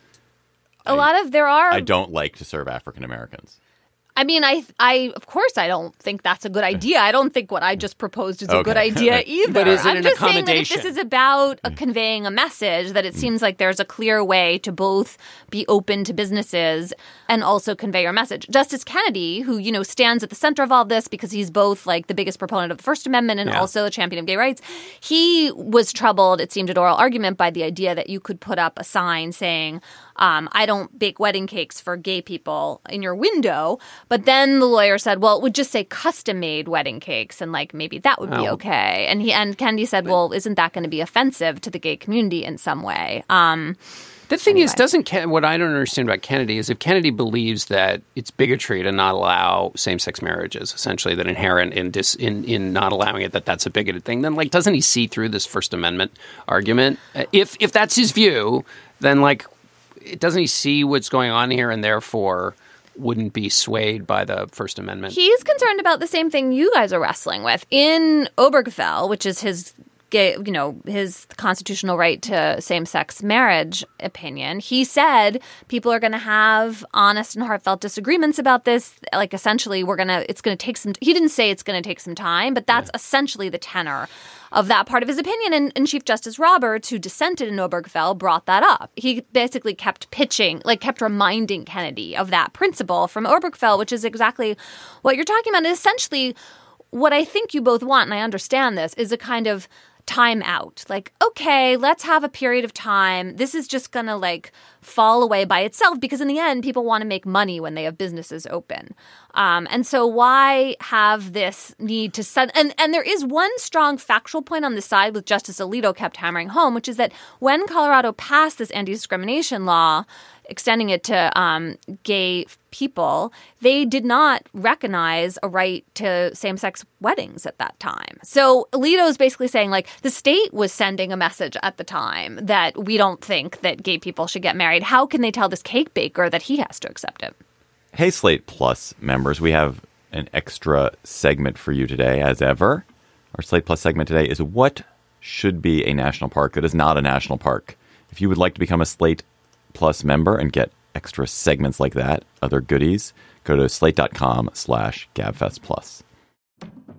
A lot of there are. I don't like to serve African Americans. I mean, I, I, of course, I don't think that's a good idea. I don't think what I just proposed is a Okay. good idea either. But is it I'm an just saying that if accommodation? this is about a conveying a message, that it seems like there's a clear way to both be open to businesses and also convey your message. Justice Kennedy, who, you know, stands at the center of all this because he's both like the biggest proponent of the First Amendment and Yeah. also a champion of gay rights, he was troubled, it seemed at oral argument, by the idea that you could put up a sign saying, Um, I don't bake wedding cakes for gay people in your window. But then the lawyer said, well, it would just say custom-made wedding cakes, and like maybe that would be Oh. okay. And he and Kennedy said, well, isn't that going to be offensive to the gay community in some way? Um, The thing anyway. is, doesn't Ken- what I don't understand about Kennedy is if Kennedy believes that it's bigotry to not allow same-sex marriages, essentially that inherent in dis, in in not allowing it, that that's a bigoted thing, then like doesn't he see through this First Amendment argument? Uh, If if that's his view, then like doesn't he see what's going on here and therefore wouldn't be swayed by the First Amendment? He's concerned about the same thing you guys are wrestling with. In Obergefell, which is his gay, you know, his constitutional right to same-sex marriage opinion, he said people are going to have honest and heartfelt disagreements about this. Like, essentially, we're going to, it's going to take some, he didn't say it's going to take some time, but that's yeah. essentially the tenor of that part of his opinion. And, and Chief Justice Roberts, who dissented in Obergefell, brought that up. He basically kept pitching, like kept reminding Kennedy of that principle from Obergefell, which is exactly what you're talking about. And essentially, what I think you both want, and I understand this, is a kind of time out. Like, okay, let's have a period of time. This is just going to like fall away by itself because in the end, people want to make money when they have businesses open. Um, and so why have this need to set? And, and there is one strong factual point on the side with Justice Alito kept hammering home, which is that when Colorado passed this anti-discrimination law, extending it to um, gay people, they did not recognize a right to same-sex weddings at that time. So Alito's basically saying, like, the state was sending a message at the time that we don't think that gay people should get married. How can they tell this cake baker that he has to accept it? Hey, Slate Plus members, we have an extra segment for you today, as ever. Our Slate Plus segment today is what should be a national park that is not a national park. If you would like to become a Slate Plus member and get extra segments like that, other goodies, go to slate.com slash gabfest plus. Hey,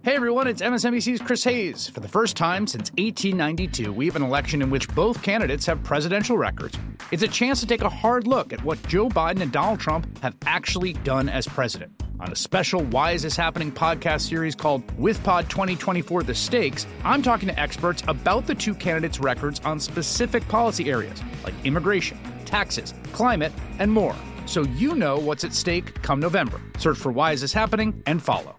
Hey everyone, it's M S N B C's Chris Hayes. For the first time since eighteen ninety-two, we have an election in which both candidates have presidential records. It's a chance to take a hard look at what Joe Biden and Donald Trump have actually done as president. On a special Why Is This Happening podcast series called WithPod twenty twenty-four The Stakes, I'm talking to experts about the two candidates' records on specific policy areas like immigration, taxes, climate, and more. So you know what's at stake come November. Search for Why Is This Happening and follow.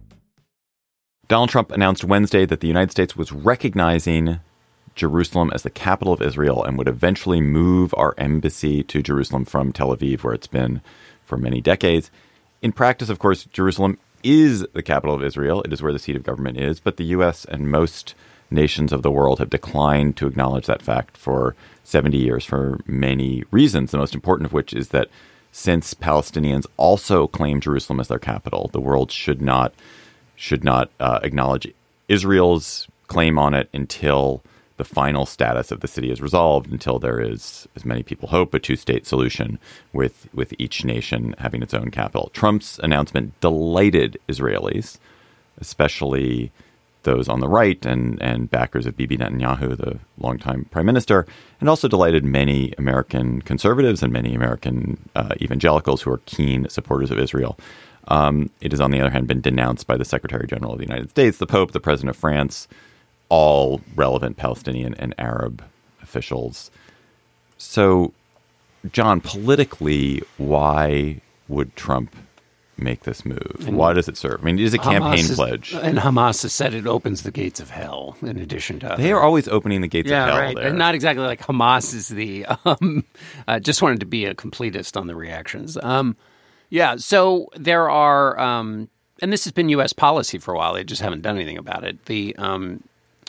Donald Trump announced Wednesday that the United States was recognizing Jerusalem as the capital of Israel and would eventually move our embassy to Jerusalem from Tel Aviv, where it's been for many decades. In practice, of course, Jerusalem is the capital of Israel. It is where the seat of government is. But the U S and most nations of the world have declined to acknowledge that fact for seventy years for many reasons, the most important of which is that since Palestinians also claim Jerusalem as their capital, the world should not should not uh, acknowledge Israel's claim on it until the final status of the city is resolved, until there is, as many people hope, a two-state solution with, with each nation having its own capital. Trump's announcement delighted Israelis, especially those on the right and, and backers of Bibi Netanyahu, the longtime prime minister, and also delighted many American conservatives and many American uh, evangelicals who are keen supporters of Israel. Um, it has, on the other hand, been denounced by the Secretary General of the United States, the Pope, the President of France, all relevant Palestinian and Arab officials. So, John, politically, why would Trump make this move? And why does it serve? I mean, it is a Hamas campaign is, pledge. And Hamas has said it opens the gates of hell, in addition to other. They are always opening the gates yeah, of hell right. there. And not exactly like Hamas is the... Um, uh, just wanted to be a completist on the reactions. Um, yeah, so there are... Um, and this has been U S policy for a while. They just haven't done anything about it. The um,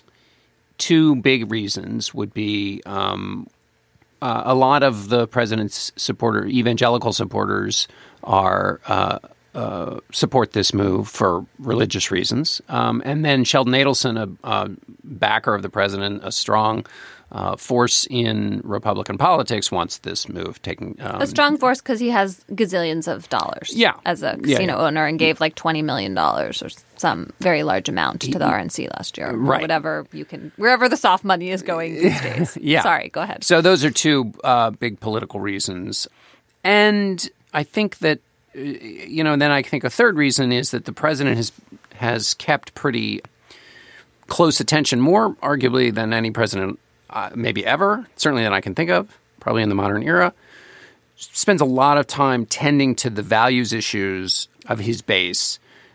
two big reasons would be... Um, uh, a lot of the president's supporter, evangelical supporters are... Uh, Uh, support this move for religious reasons. Um, and then Sheldon Adelson, a, a backer of the president, a strong uh, force in Republican politics, wants this move taken. Um, a strong force because he has gazillions of dollars yeah. as a yeah, casino yeah. owner and gave like twenty million dollars or some very large amount to the R N C last year. Right. Or whatever you can, wherever the soft money is going these days. yeah. Sorry, go ahead. So those are two uh, big political reasons. And I think that You know, and then I think a third reason is that the president has has kept pretty close attention, more arguably than any president uh, maybe ever, certainly than I can think of, probably in the modern era, spends a lot of time tending to the values issues of his base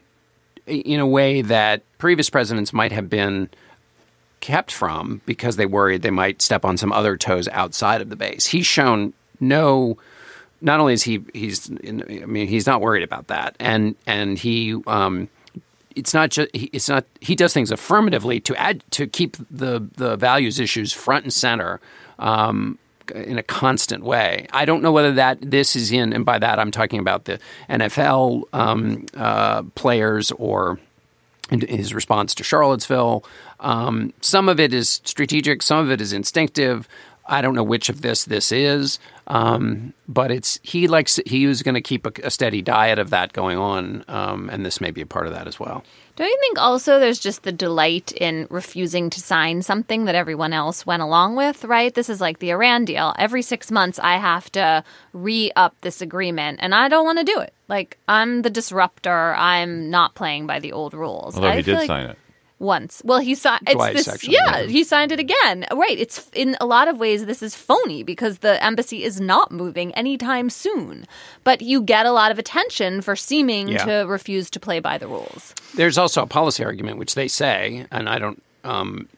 in a way that previous presidents might have been kept from because they worried they might step on some other toes outside of the base. He's shown no... Not only is he he's I mean he's not worried about that, and and he um, it's not just it's not he does things affirmatively to add to keep the the values issues front and center um, in a constant way. I don't know whether that this is in, and by that I'm talking about the N F L um, uh, players or his response to Charlottesville. Um, some of it is strategic, some of it is instinctive. I don't know which of this this is, um, but it's he likes he was going to keep a, a steady diet of that going on, um, and this may be a part of that as well. Don't you think also there's just the delight in refusing to sign something that everyone else went along with, right? This is like the Iran deal. Every six months I have to re-up this agreement, and I don't want to do it. Like, I'm the disruptor. I'm not playing by the old rules. Although I he did like sign it. Once. Well, he signed. Twice, It's this, actually, yeah, yeah. he signed it again. Right. It's in a lot of ways, this is phony because the embassy is not moving anytime soon. But you get a lot of attention for seeming Yeah. to refuse to play by the rules. There's also a policy argument, which they say, and I don't, um,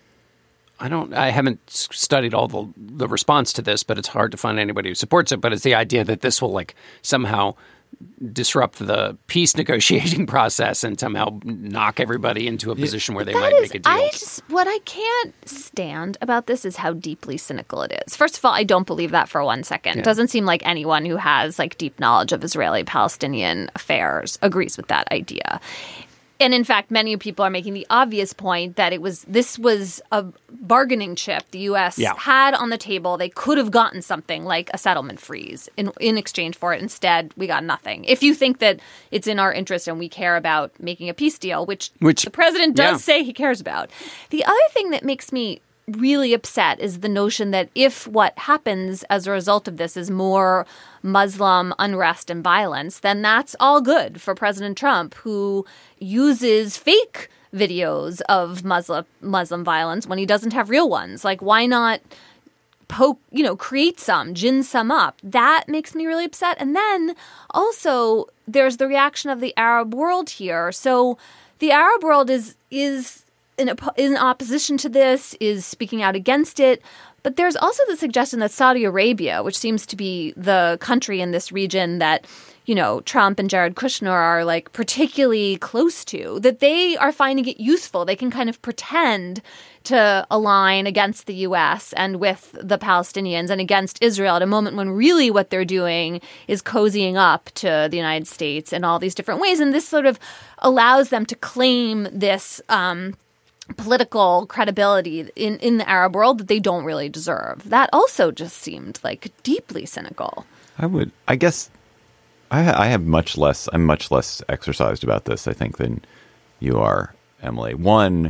I don't, I haven't s- studied all the the response to this, but it's hard to find anybody who supports it. But it's the idea that this will like somehow disrupt the peace negotiating process and somehow knock everybody into a position where they That might is, make a deal. I just, what I can't stand about this is how deeply cynical it is. First of all, I don't believe that for one second. Yeah. It doesn't seem like anyone who has like deep knowledge of Israeli-Palestinian affairs agrees with that idea. And in fact, many people are making the obvious point that it was this was a bargaining chip the U S Yeah. had on the table. They could have gotten something like a settlement freeze in, in exchange for it. Instead, we got nothing. If you think that it's in our interest and we care about making a peace deal, which, Which the president does yeah. say he cares about. The other thing that makes me really upset is the notion that if what happens as a result of this is more Muslim unrest and violence, then that's all good for President Trump, who uses fake videos of Muslim Muslim violence when he doesn't have real ones. Like, why not poke, you know, create some, gin some up? That makes me really upset. And then also there's the reaction of the Arab world here. So the Arab world is is in, in opposition to this, is speaking out against it. But there's also the suggestion that Saudi Arabia, which seems to be the country in this region that, you know, Trump and Jared Kushner are like particularly close to, that they are finding it useful. They can kind of pretend to align against the U S and with the Palestinians and against Israel at a moment when really what they're doing is cozying up to the United States in all these different ways. And this sort of allows them to claim this um political credibility in, in the Arab world that they don't really deserve. That also just seemed like deeply cynical. I would, I guess, I, I have much less, I'm much less exercised about this, I think, than you are, Emily. One,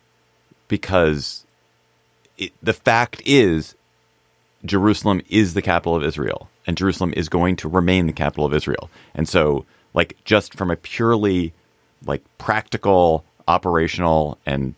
because it, the fact is Jerusalem is the capital of Israel, and Jerusalem is going to remain the capital of Israel. And so, like, just from a purely, like, practical, operational and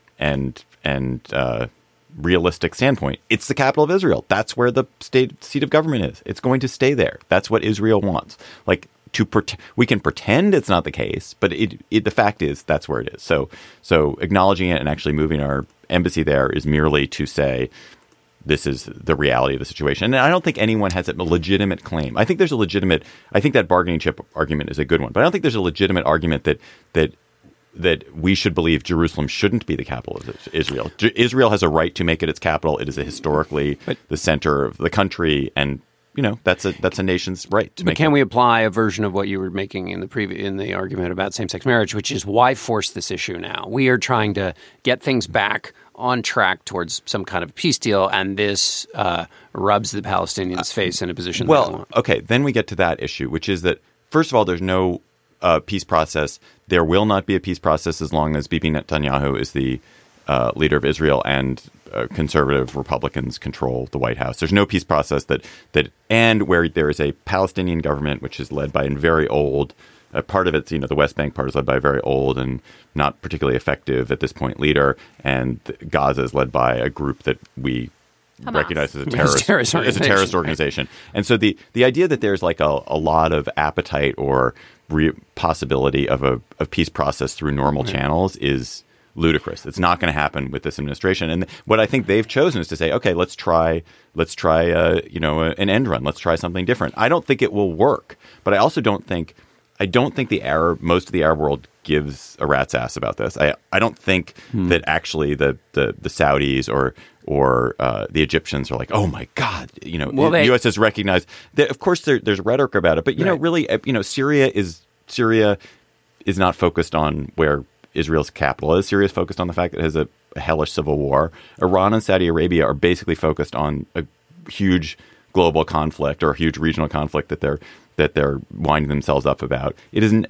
and and uh, realistic standpoint, it's the capital of Israel. That's where the state seat of government is. It's going to stay there. That's what Israel wants. Like to pret- we can pretend it's not the case, but it, it the fact is that's where it is. So so acknowledging it and actually moving our embassy there is merely to say this is the reality of the situation. And I don't think anyone has a legitimate claim. I think there's a legitimate. I think that bargaining chip argument is a good one, but I don't think there's a legitimate argument that that. that we should believe Jerusalem shouldn't be the capital of Israel. J- Israel has a right to make it its capital. It is a historically but, the center of the country, and you know that's a that's a nation's right to but make can it. we apply a version of what you were making in the previ- in the argument about same-sex marriage, which is why force this issue now? We are trying to get things back on track towards some kind of peace deal, and this uh, rubs the Palestinians' face in a position. Well, they don't want. Okay, then we get to that issue, which is that first of all, there's no Uh, peace process. There will not be a peace process as long as Bibi Netanyahu is the uh, leader of Israel and uh, conservative Republicans control the White House. There's no peace process that that and where there is a Palestinian government which is led by a very old uh, part of it. You know, the West Bank part is led by a very old and not particularly effective at this point leader, and Gaza is led by a group that we Hamas. recognized as a terrorist, terrorist as a terrorist organization. Right. And so the, the idea that there's like a, a lot of appetite or re- possibility of a of peace process through normal right. channels is ludicrous. It's not going to happen with this administration. And what I think they've chosen is to say, okay, let's try, let's try, uh, you know, an end run. Let's try something different. I don't think it will work, but I also don't think, I don't think the Arab, most of the Arab world gives a rat's ass about this. I, I don't think hmm. that actually the, the, the Saudis or or uh, the Egyptians are like, oh my God, you know, well, the they, U S has recognized that. Of course, there, there's rhetoric about it, but you right. know, really, you know, Syria is Syria is not focused on where Israel's capital is. Syria is focused on the fact that it has a, a hellish civil war. Iran and Saudi Arabia are basically focused on a huge global conflict or a huge regional conflict that they're that they're winding themselves up about. It isn't.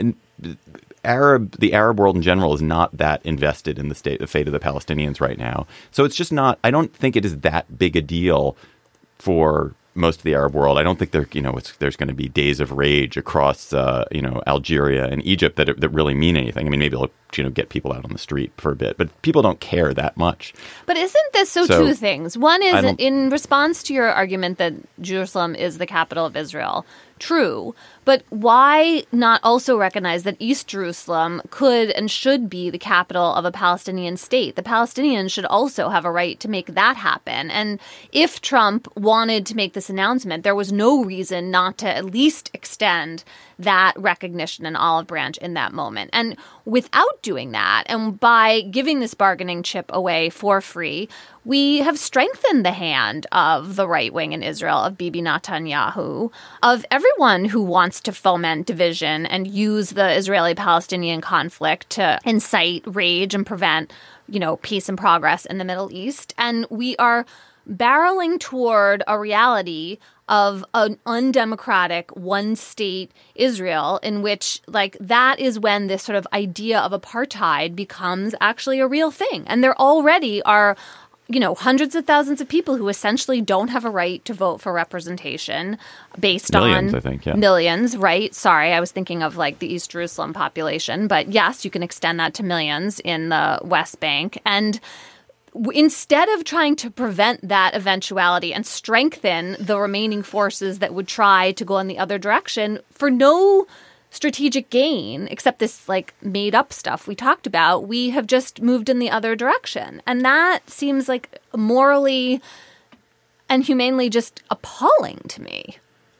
Arab, the Arab world in general is not that invested in the state, the fate of the Palestinians right now. So it's just not. I don't think it is that big a deal for most of the Arab world. I don't think there, you know, it's, there's going to be days of rage across, uh, you know, Algeria and Egypt that that really mean anything. I mean, maybe it'll, you know, get people out on the street for a bit, but people don't care that much. But isn't this so, so two things? One is in response to your argument that Jerusalem is the capital of Israel. True, but why not also recognize that East Jerusalem could and should be the capital of a Palestinian state? The Palestinians should also have a right to make that happen. And if Trump wanted to make this announcement, there was no reason not to at least extend that recognition and olive branch in that moment. And without doing that, and by giving this bargaining chip away for free, we have strengthened the hand of the right wing in Israel, of Bibi Netanyahu, of everyone who wants to foment division and use the Israeli-Palestinian conflict to incite rage and prevent, you know, peace and progress in the Middle East. And we are barreling toward a reality of an undemocratic one-state Israel in which, like, that is when this sort of idea of apartheid becomes actually a real thing. And there already are, you know, hundreds of thousands of people who essentially don't have a right to vote for representation based millions, on I think, yeah. millions, right? Sorry, I was thinking of like the East Jerusalem population. But yes, you can extend that to millions in the West Bank. And instead of trying to prevent that eventuality and strengthen the remaining forces that would try to go in the other direction for no strategic gain, except this like made up stuff we talked about, we have just moved in the other direction. And that seems like morally and humanely just appalling to me.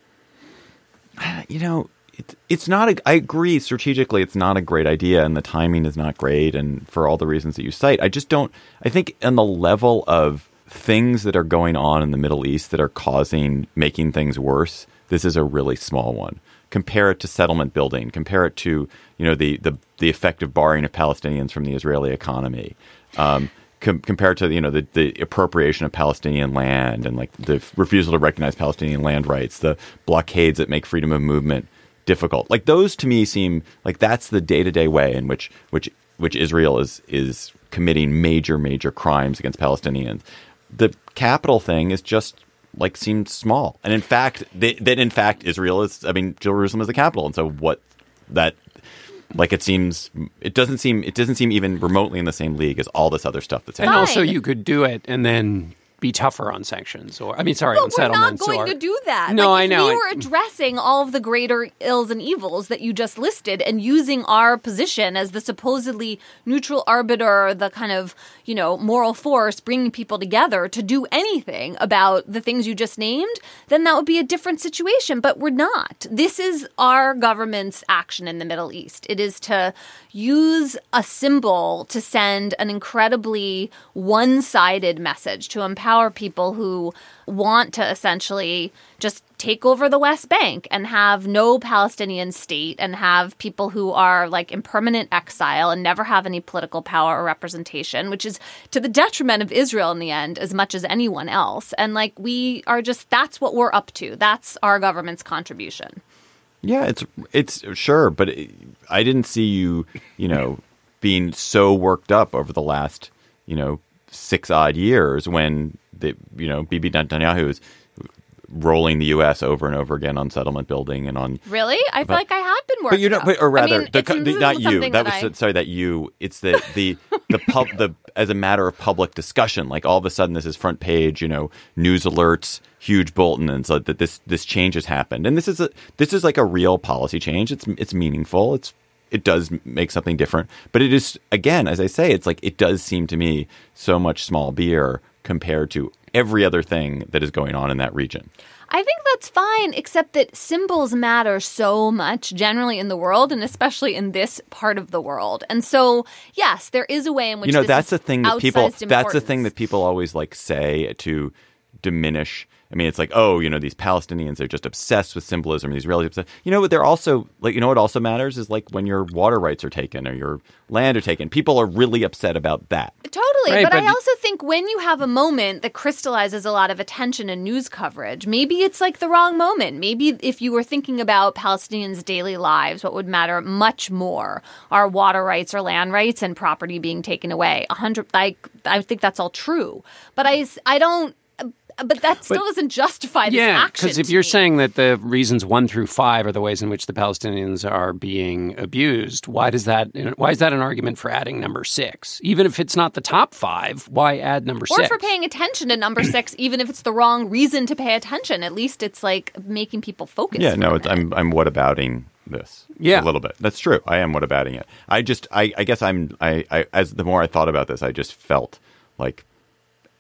You know, it, it's not a, I agree strategically it's not a great idea and the timing is not great and for all the reasons that you cite. I just don't, I think on the level of things that are going on in the Middle East that are causing, making things worse, this is a really small one. Compare it to settlement building. Compare it to, you know, the the, the effective barring of Palestinians from the Israeli economy. Um, com- compare it to, you know, the, the appropriation of Palestinian land and like the refusal to recognize Palestinian land rights, the blockades that make freedom of movement difficult. Like those to me seem like that's the day to day way in which which which Israel is is committing major major crimes against Palestinians. The capital thing is just like seemed small. And in fact, they, that in fact, Israel is, I mean, Jerusalem is the capital. And so what that, like it seems, it doesn't seem, it doesn't seem even remotely in the same league as all this other stuff that's and happening. also you could do it and then be tougher on sanctions or, I mean, sorry, But on we're not settlements. going or, to do that. No, like, I know. If we were addressing all of the greater ills and evils that you just listed and using our position as the supposedly neutral arbiter, the kind of, you know, moral force bringing people together to do anything about the things you just named, then that would be a different situation. But we're not. This is our government's action in the Middle East. It is to use a symbol to send an incredibly one-sided message to empower people who want to essentially just take over the West Bank and have no Palestinian state and have people who are like in permanent exile and never have any political power or representation, which is to the detriment of Israel in the end as much as anyone else. And like we are just, that's what we're up to. That's our government's contribution. Yeah, it's it's sure, but it, I didn't see you, you know, being so worked up over the last, you know, six odd years when the, you know, Bibi Netanyahu is rolling the U S over and over again on settlement building and on. Really? I feel but, like I have been worked but you know, up. but, or rather, I mean, the, the, not you. That, that was I... sorry that you. It's the the the pub the as a matter of public discussion. Like all of a sudden, this is front page. You know, news alerts, huge bulletin, and so that this this change has happened. And this is a this is like a real policy change. It's it's meaningful. It's it does make something different. But it is, again, as I say, it's like it does seem to me so much small beer compared to every other thing that is going on in that region. I think that's fine, except that symbols matter so much generally in the world and especially in this part of the world. And so, yes, there is a way in which you know this that's is the thing that people outsized that's the thing importance. that people always like say to diminish. I mean, it's like, oh, you know, these Palestinians are just obsessed with symbolism. These Israelis obsessed. You know what? They're also like, you know what also matters is like when your water rights are taken or your land are taken. People are really upset about that. Totally. Right, but, but I also think when you have a moment that crystallizes a lot of attention and news coverage, maybe it's like the wrong moment. Maybe if you were thinking about Palestinians' daily lives, what would matter much more are water rights or land rights and property being taken away. A hundred, like, I think that's all true. But I, I don't. But that still But, doesn't justify this yeah, action. because if to you're me. saying that the reasons one through five are the ways in which the Palestinians are being abused, why does that? Why is that an argument for adding number six? Even if it's not the top five, why add number Or six? for paying attention to number six, even if it's the wrong reason to pay attention. At least it's like making people focus. Yeah, for no, a it's, minute. I'm I'm whatabouting this. Yeah. a little bit. That's true. I am whatabouting it. I just I, I guess I'm I, I as the more I thought about this, I just felt like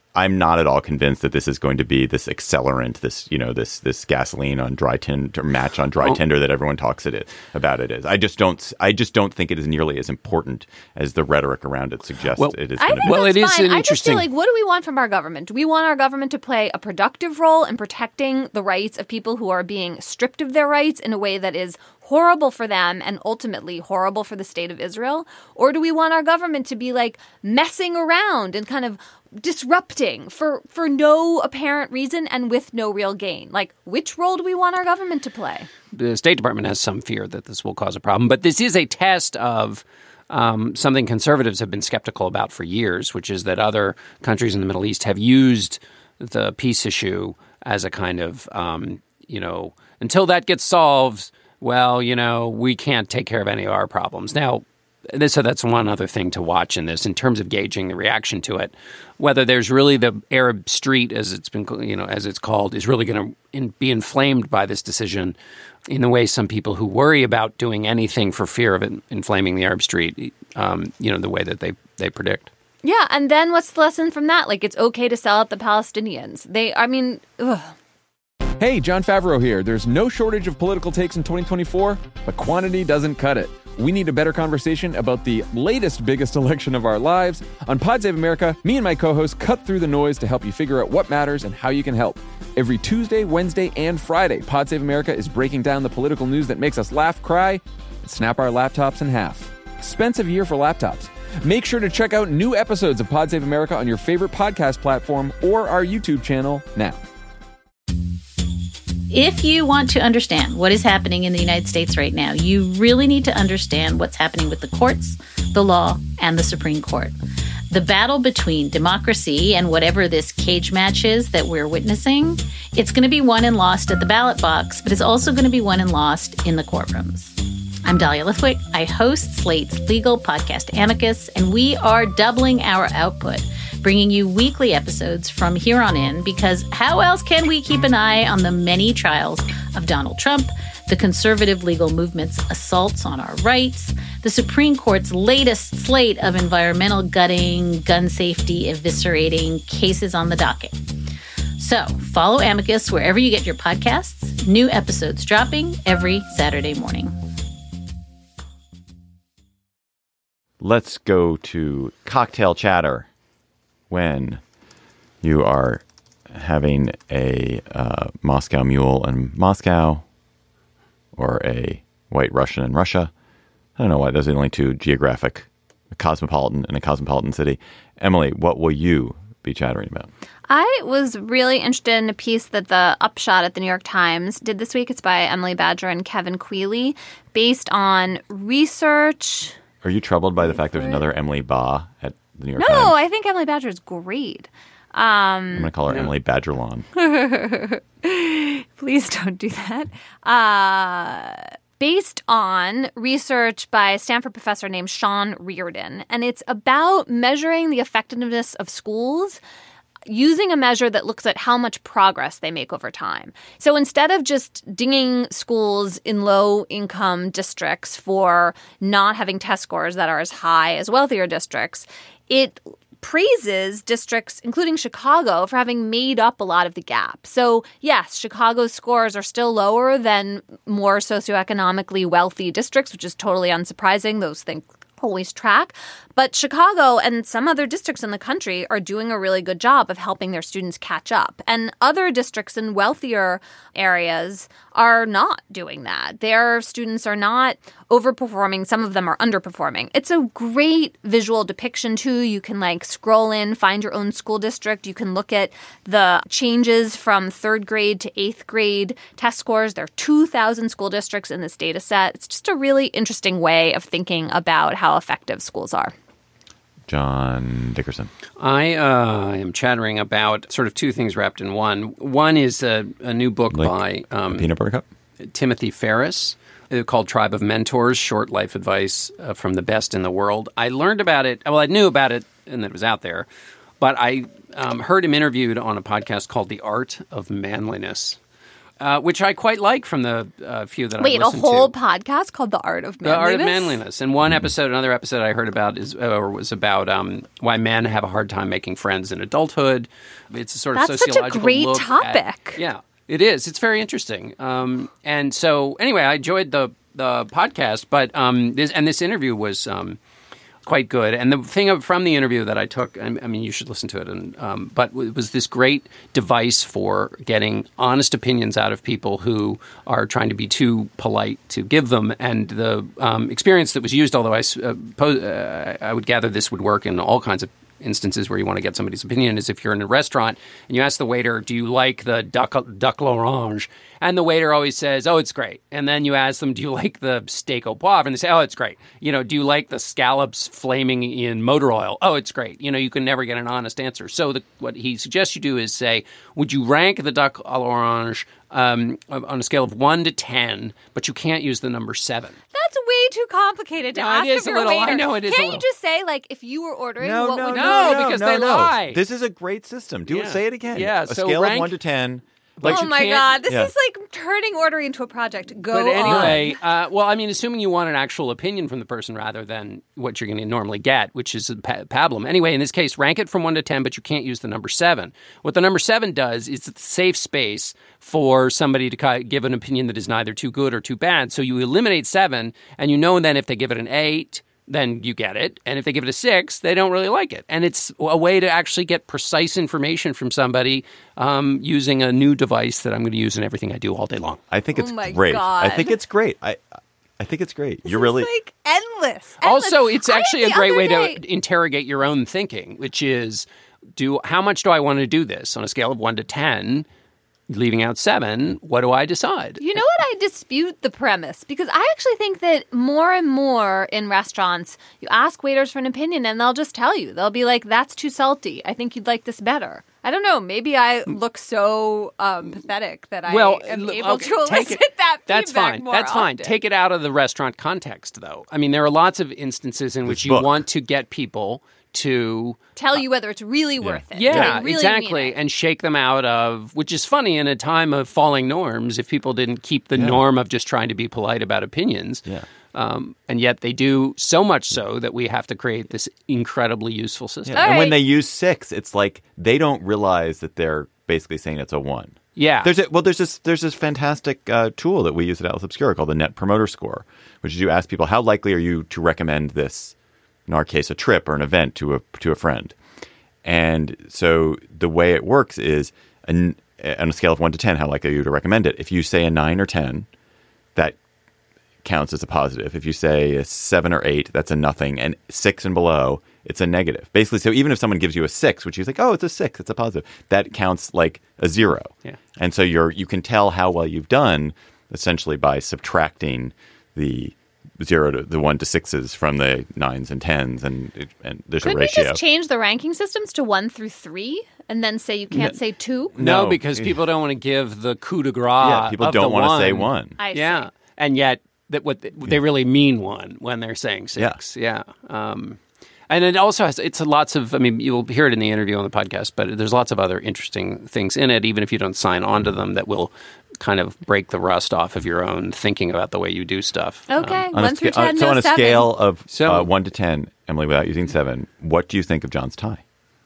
I'm not at all convinced that this is going to be this accelerant, this, you know, this this gasoline on dry tinder, match on dry oh. tinder that everyone talks it is, about it is. I just don't I just don't think it is nearly as important as the rhetoric around it suggests well, it is I going to think be. Well, that's it is fine. an I just feel interesting- like, what do we want from our government? Do we want our government to play a productive role in protecting the rights of people who are being stripped of their rights in a way that is horrible for them and ultimately horrible for the state of Israel? Or do we want our government to be like messing around and kind of disrupting for, for no apparent reason and with no real gain? Like, which role do we want our government to play? The State Department has some fear that this will cause a problem, but this is a test of um, something conservatives have been skeptical about for years, which is that other countries in the Middle East have used the peace issue as a kind of, um, you know, until that gets solved, well, you know, we can't take care of any of our problems. Now, so that's one other thing to watch in this in terms of gauging the reaction to it. Whether there's really the Arab Street, as it's been, you know, as it's called, is really going to in, be inflamed by this decision in the way some people who worry about doing anything for fear of it inflaming the Arab Street, um, you know, the way that they, they predict. Yeah, and then what's the lesson from that? Like, it's okay to sell out the Palestinians. They, I mean, ugh. Hey, John Favreau here. There's no shortage of political takes in twenty twenty-four, but quantity doesn't cut it. We need a better conversation about the latest biggest election of our lives. On Pod Save America, me and my co-hosts cut through the noise to help you figure out what matters and how you can help. Every Tuesday, Wednesday, and Friday, Pod Save America is breaking down the political news that makes us laugh, cry, and snap our laptops in half. Expensive year for laptops. Make sure to check out new episodes of Pod Save America on your favorite podcast platform or our YouTube channel now. If you want to understand what is happening in the United States right now, you really need to understand what's happening with the courts, the law, and the Supreme Court. The battle between democracy and whatever this cage match is that we're witnessing, it's going to be won and lost at the ballot box, but it's also going to be won and lost in the courtrooms. I'm Dahlia Lithwick. I host Slate's legal podcast Amicus, and we are doubling our output, bringing you weekly episodes from here on in, because how else can we keep an eye on the many trials of Donald Trump, the conservative legal movement's assaults on our rights, the Supreme Court's latest slate of environmental gutting, gun safety eviscerating cases on the docket. So follow Amicus wherever you get your podcasts. New episodes dropping every Saturday morning. Let's go to cocktail chatter. When you are having a uh, Moscow Mule in Moscow or a White Russian in Russia. I don't know why those are the only two geographic, a cosmopolitan and a cosmopolitan city. Emily, what will you be chattering about? I was really interested in a piece that the Upshot at the New York Times did this week. It's by Emily Badger and Kevin Quealy, based on research. Are you troubled by the fact there's another Emily Ba at the New York No, Times? I think Emily Badger is great. Um, I'm going to call her yeah. Emily Badgerlawn. Please don't do that. Uh, based on research by a Stanford professor named Sean Reardon. And it's about measuring the effectiveness of schools using a measure that looks at how much progress they make over time. So instead of just dinging schools in low-income districts for not having test scores that are as high as wealthier districts, it praises districts, including Chicago, for having made up a lot of the gap. So yes, Chicago's scores are still lower than more socioeconomically wealthy districts, which is totally unsurprising. Those things always track. But Chicago and some other districts in the country are doing a really good job of helping their students catch up. And other districts in wealthier areas are not doing that. Their students are not overperforming. Some of them are underperforming. It's a great visual depiction, too. You can like scroll in, find your own school district. You can look at the changes from third grade to eighth grade test scores. There are two thousand school districts in this data set. It's just a really interesting way of thinking about how effective schools are. John Dickerson. I uh, am chattering about sort of two things wrapped in one. One is a, a new book Like by um, Peanut Butter Cup? Timothy Ferriss uh, called Tribe of Mentors, Short Life Advice uh, from the Best in the World. I learned about it. Well, I knew about it and that it was out there. But I um, heard him interviewed on a podcast called The Art of Manliness. Uh, which I quite like from the uh, few that Wait, I a listened whole to. podcast called The Art of The Manliness? Art of Manliness. And one episode, another episode I heard about is or was about um, why men have a hard time making friends in adulthood. It's a sort of That's such a sociological great look topic. At, yeah, it is. It's very interesting. Um, and so, anyway, I enjoyed the the podcast, but um, this and this interview was. Um, Quite good. And the thing from the interview that I took, I mean, you should listen to it, and um, but it was this great device for getting honest opinions out of people who are trying to be too polite to give them. And the um, experience that was used, although I, uh, po- uh, I would gather this would work in all kinds of instances where you want to get somebody's opinion, is if you're in a restaurant and you ask the waiter, do you like the duck, duck l'orange? And the waiter always says, oh, it's great. And then you ask them, do you like the steak au poivre? And they say, oh, it's great. You know, do you like the scallops flaming in motor oil? Oh, it's great. You know, you can never get an honest answer. So the, what he suggests you do is say, would you rank the duck à l'orange um, on a scale of one to ten, but you can't use the number seven? That's way too complicated to No, ask it is of a your little- waiter. I know it is a Can't little. you just say, like, if you were ordering, No, what no, would no, you No, no, because no, they no. lie. This is a great system. Do Yeah. it. Say it again. Yeah, A so scale rank- of one to ten. But oh you my can't- God, this Yeah. is like turning ordering into a project. Go But anyway, on. uh, well, I mean, assuming you want an actual opinion from the person rather than what you're going to normally get, which is a pa- pablum. Anyway, in this case, rank it from one to ten, but you can't use the number seven. What the number seven does is it's a safe space for somebody to ki- give an opinion that is neither too good or too bad. So you eliminate seven, and you know then if they give it an eight, then you get it. And if they give it a six, they don't really like it. And it's a way to actually get precise information from somebody um, using a new device that I'm going to use in everything I do all day long. I think Oh it's my great. God. I think it's great. I I think it's great. You're really It's like endless. endless. Also, it's I- actually a the great other way day- to interrogate your own thinking, which is, do how much do I want to do this on a scale of one to ten? Leaving out seven, what do I decide? You know what? I dispute the premise because I actually think that more and more in restaurants, you ask waiters for an opinion and they'll just tell you. They'll be like, that's too salty. I think you'd like this better. I don't know. Maybe I look so um, pathetic that I Well, am l- able okay, to take elicit it- that feedback That's fine. more That's fine. often. Take it out of the restaurant context, though. I mean, there are lots of instances in which This you book. want to get people to Tell you whether it's really worth it. Yeah, Like, really mean exactly. it. And shake them out of, which is funny in a time of falling norms, if people didn't keep the norm of just trying to be polite about opinions. Yeah. Um, and yet they do so much so that we have to create this incredibly useful system. Yeah. All And when right. they use six, it's like they don't realize that they're basically saying it's a one. Yeah. There's a, well, there's this there's this fantastic uh, tool that we use at Atlas Obscura called the Net Promoter Score, which is you ask people how likely are you to recommend this, in our case, a trip or an event to a to a friend. And so the way it works is an, on a scale of one to ten, how likely are you to recommend it? If you say a nine or ten, that counts as a positive. If you say a seven or eight, that's a nothing. And six and below, it's a negative. Basically, so even if someone gives you a six, which is like, oh, it's a six, it's a positive, that counts like a zero. Yeah. And so you're you can tell how well you've done essentially by subtracting the zero to the one to sixes from the nines and tens, and it- and there's Couldn't a we ratio. just change the ranking systems to one through three and then say you can't say two? No, No. because people don't want to give the coup de grace. yeah, people of don't the want to say one. one. I Yeah, see. and yet that what they, they really mean one when they're saying six. Yeah. Um, and it also has it's a lots of. I mean, you'll hear it in the interview on the podcast, but there's lots of other interesting things in it, even if you don't sign on to them, that will kind of break the rust off of your own thinking about the way you do stuff. Okay, On a one through sca- uh, ten, so no on a seven. scale of So- uh, one to ten, Emily, without using seven, what do you think of John's tie?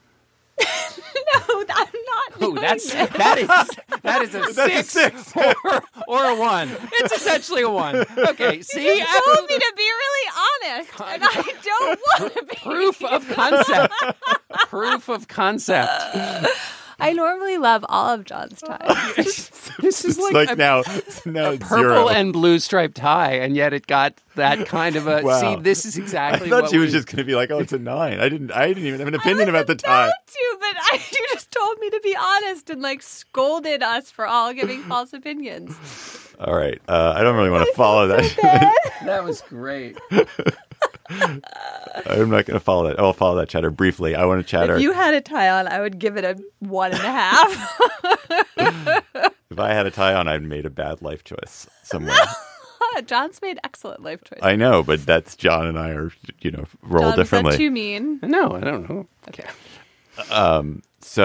No, I'm not. Oh, doing that's this. that is that is a six, Or, or a one. It's essentially a one. Okay, see, You told me to be really honest, and I don't want to be. proof of concept. Proof of concept. I normally love all of John's ties. This is It's like, like a now, now it's purple zero. and blue striped tie, and yet it got that kind of a. Wow. See, this is I exactly. thought what she was we- just going to be like, "Oh, it's a nine." I didn't. I didn't even have an I opinion was about the tie. about to, but I, you just told me to be honest and like scolded us for all giving false opinions. All right, uh, I don't really want to follow that. That was great. I'm not going to follow that. I'll follow that chatter briefly. I want to chatter. If you had a tie on, I would give it a one and a half. If I had a tie on, I'd made a bad life choice somewhere. John's made excellent life choices. I know, but that's John and I are, you know, roll John, is differently. that too mean? No, I don't know. Okay. Um,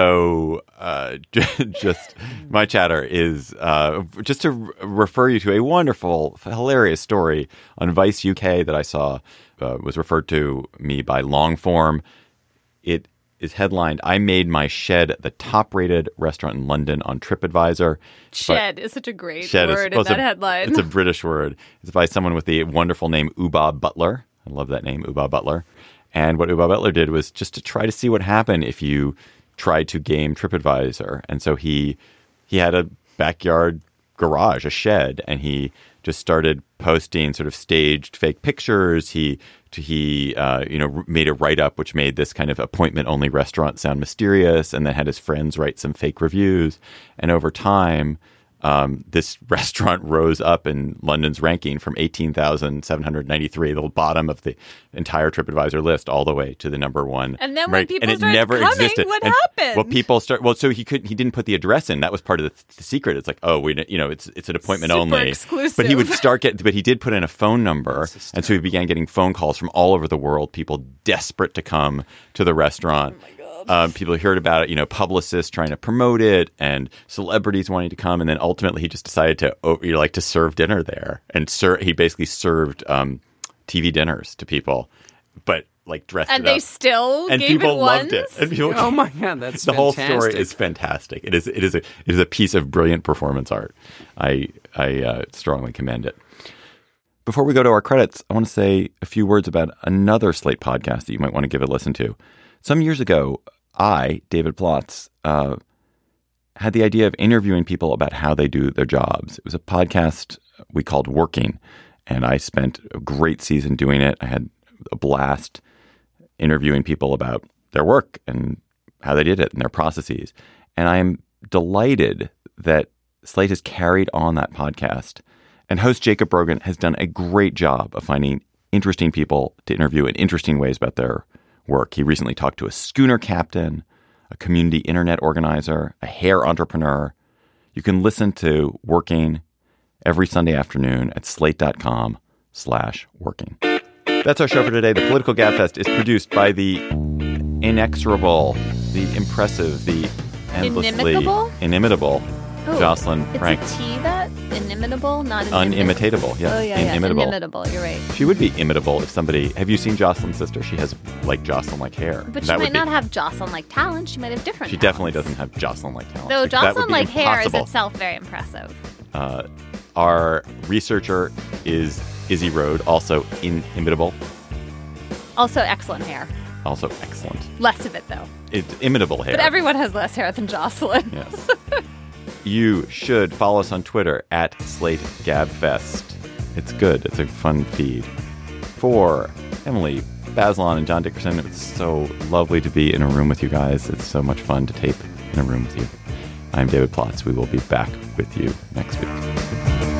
so uh, just my chatter is uh, just to re- refer you to a wonderful, hilarious story on Vice U K that I saw. Uh, was referred to me by Longform. It is headlined, "I made my shed the top-rated restaurant in London on TripAdvisor." Shed is such a great shed word is, well, in that a, headline. It's a British word. It's by someone with the wonderful name Uba Butler. I love that name, Uba Butler. And what Uba Butler did was just to try to see what happened if you tried to game TripAdvisor. And so he he had a backyard garage, a shed, and he just started posting sort of staged fake pictures. He he uh, you know made a write up which made this kind of appointment only restaurant sound mysterious, and then had his friends write some fake reviews. And over time, um, this restaurant rose up in London's ranking from eighteen thousand seven hundred ninety-three, the bottom of the entire TripAdvisor list, all the way to the number one. And then when rank, people and it started never coming, existed. what and, happened? Well, people start. Well, so he could. He didn't put the address in. That was part of the, the secret. It's like, oh, we, you know, it's it's an appointment Super only. exclusive. But he would start get. But he did put in a phone number, and so he began getting phone calls from all over the world. People desperate to come to the restaurant. Oh my God. Um, people heard about it, you know, publicists trying to promote it, and celebrities wanting to come, and then ultimately he just decided to, oh, you know, like to serve dinner there, and ser- he basically served um, T V dinners to people, but like dressed And it they up. still and gave people it loved ones? it. And people, Oh my God, that's the whole fantastic. story is fantastic. It is it is a it is a piece of brilliant performance art. I I uh, strongly commend it. Before we go to our credits, I want to say a few words about another Slate podcast that you might want to give a listen to. Some years ago, I, David Plotz, uh, had the idea of interviewing people about how they do their jobs. It was a podcast we called Working, and I spent a great season doing it. I had a blast interviewing people about their work and how they did it and their processes. And I am delighted that Slate has carried on that podcast. And host Jacob Brogan has done a great job of finding interesting people to interview in interesting ways about their work. He recently talked to a schooner captain, a community internet organizer, a hair entrepreneur. You can listen to Working every Sunday afternoon at slate.com slash working. That's our show for today. The Political Gabfest is produced by the inexorable, the impressive, the endlessly Inimitable? inimitable Oh, Jocelyn it's Frank. a T that? Inimitable? Not Unimitatable, yes. Oh, yeah, yeah. Inimitable. Inimitable, you're right. She would be imitable if somebody... Have you seen Jocelyn's sister? She has, like, Jocelyn-like hair. But she That might would be- not have Jocelyn-like talent. She might have different She talents. definitely doesn't have Jocelyn-like talent. Though Like, that would be Jocelyn-like hair is impossible. itself very impressive. Uh, our researcher is Izzy Road, also inimitable, Also excellent hair. also excellent. Less of it, though. It's imitable hair. But everyone has less hair than Jocelyn. Yes. You should follow us on Twitter at Slate Gabfest. It's good. It's a fun feed. For Emily Bazelon and John Dickerson, it's so lovely to be in a room with you guys. It's so much fun to tape in a room with you. I'm David Plotz. We will be back with you next week.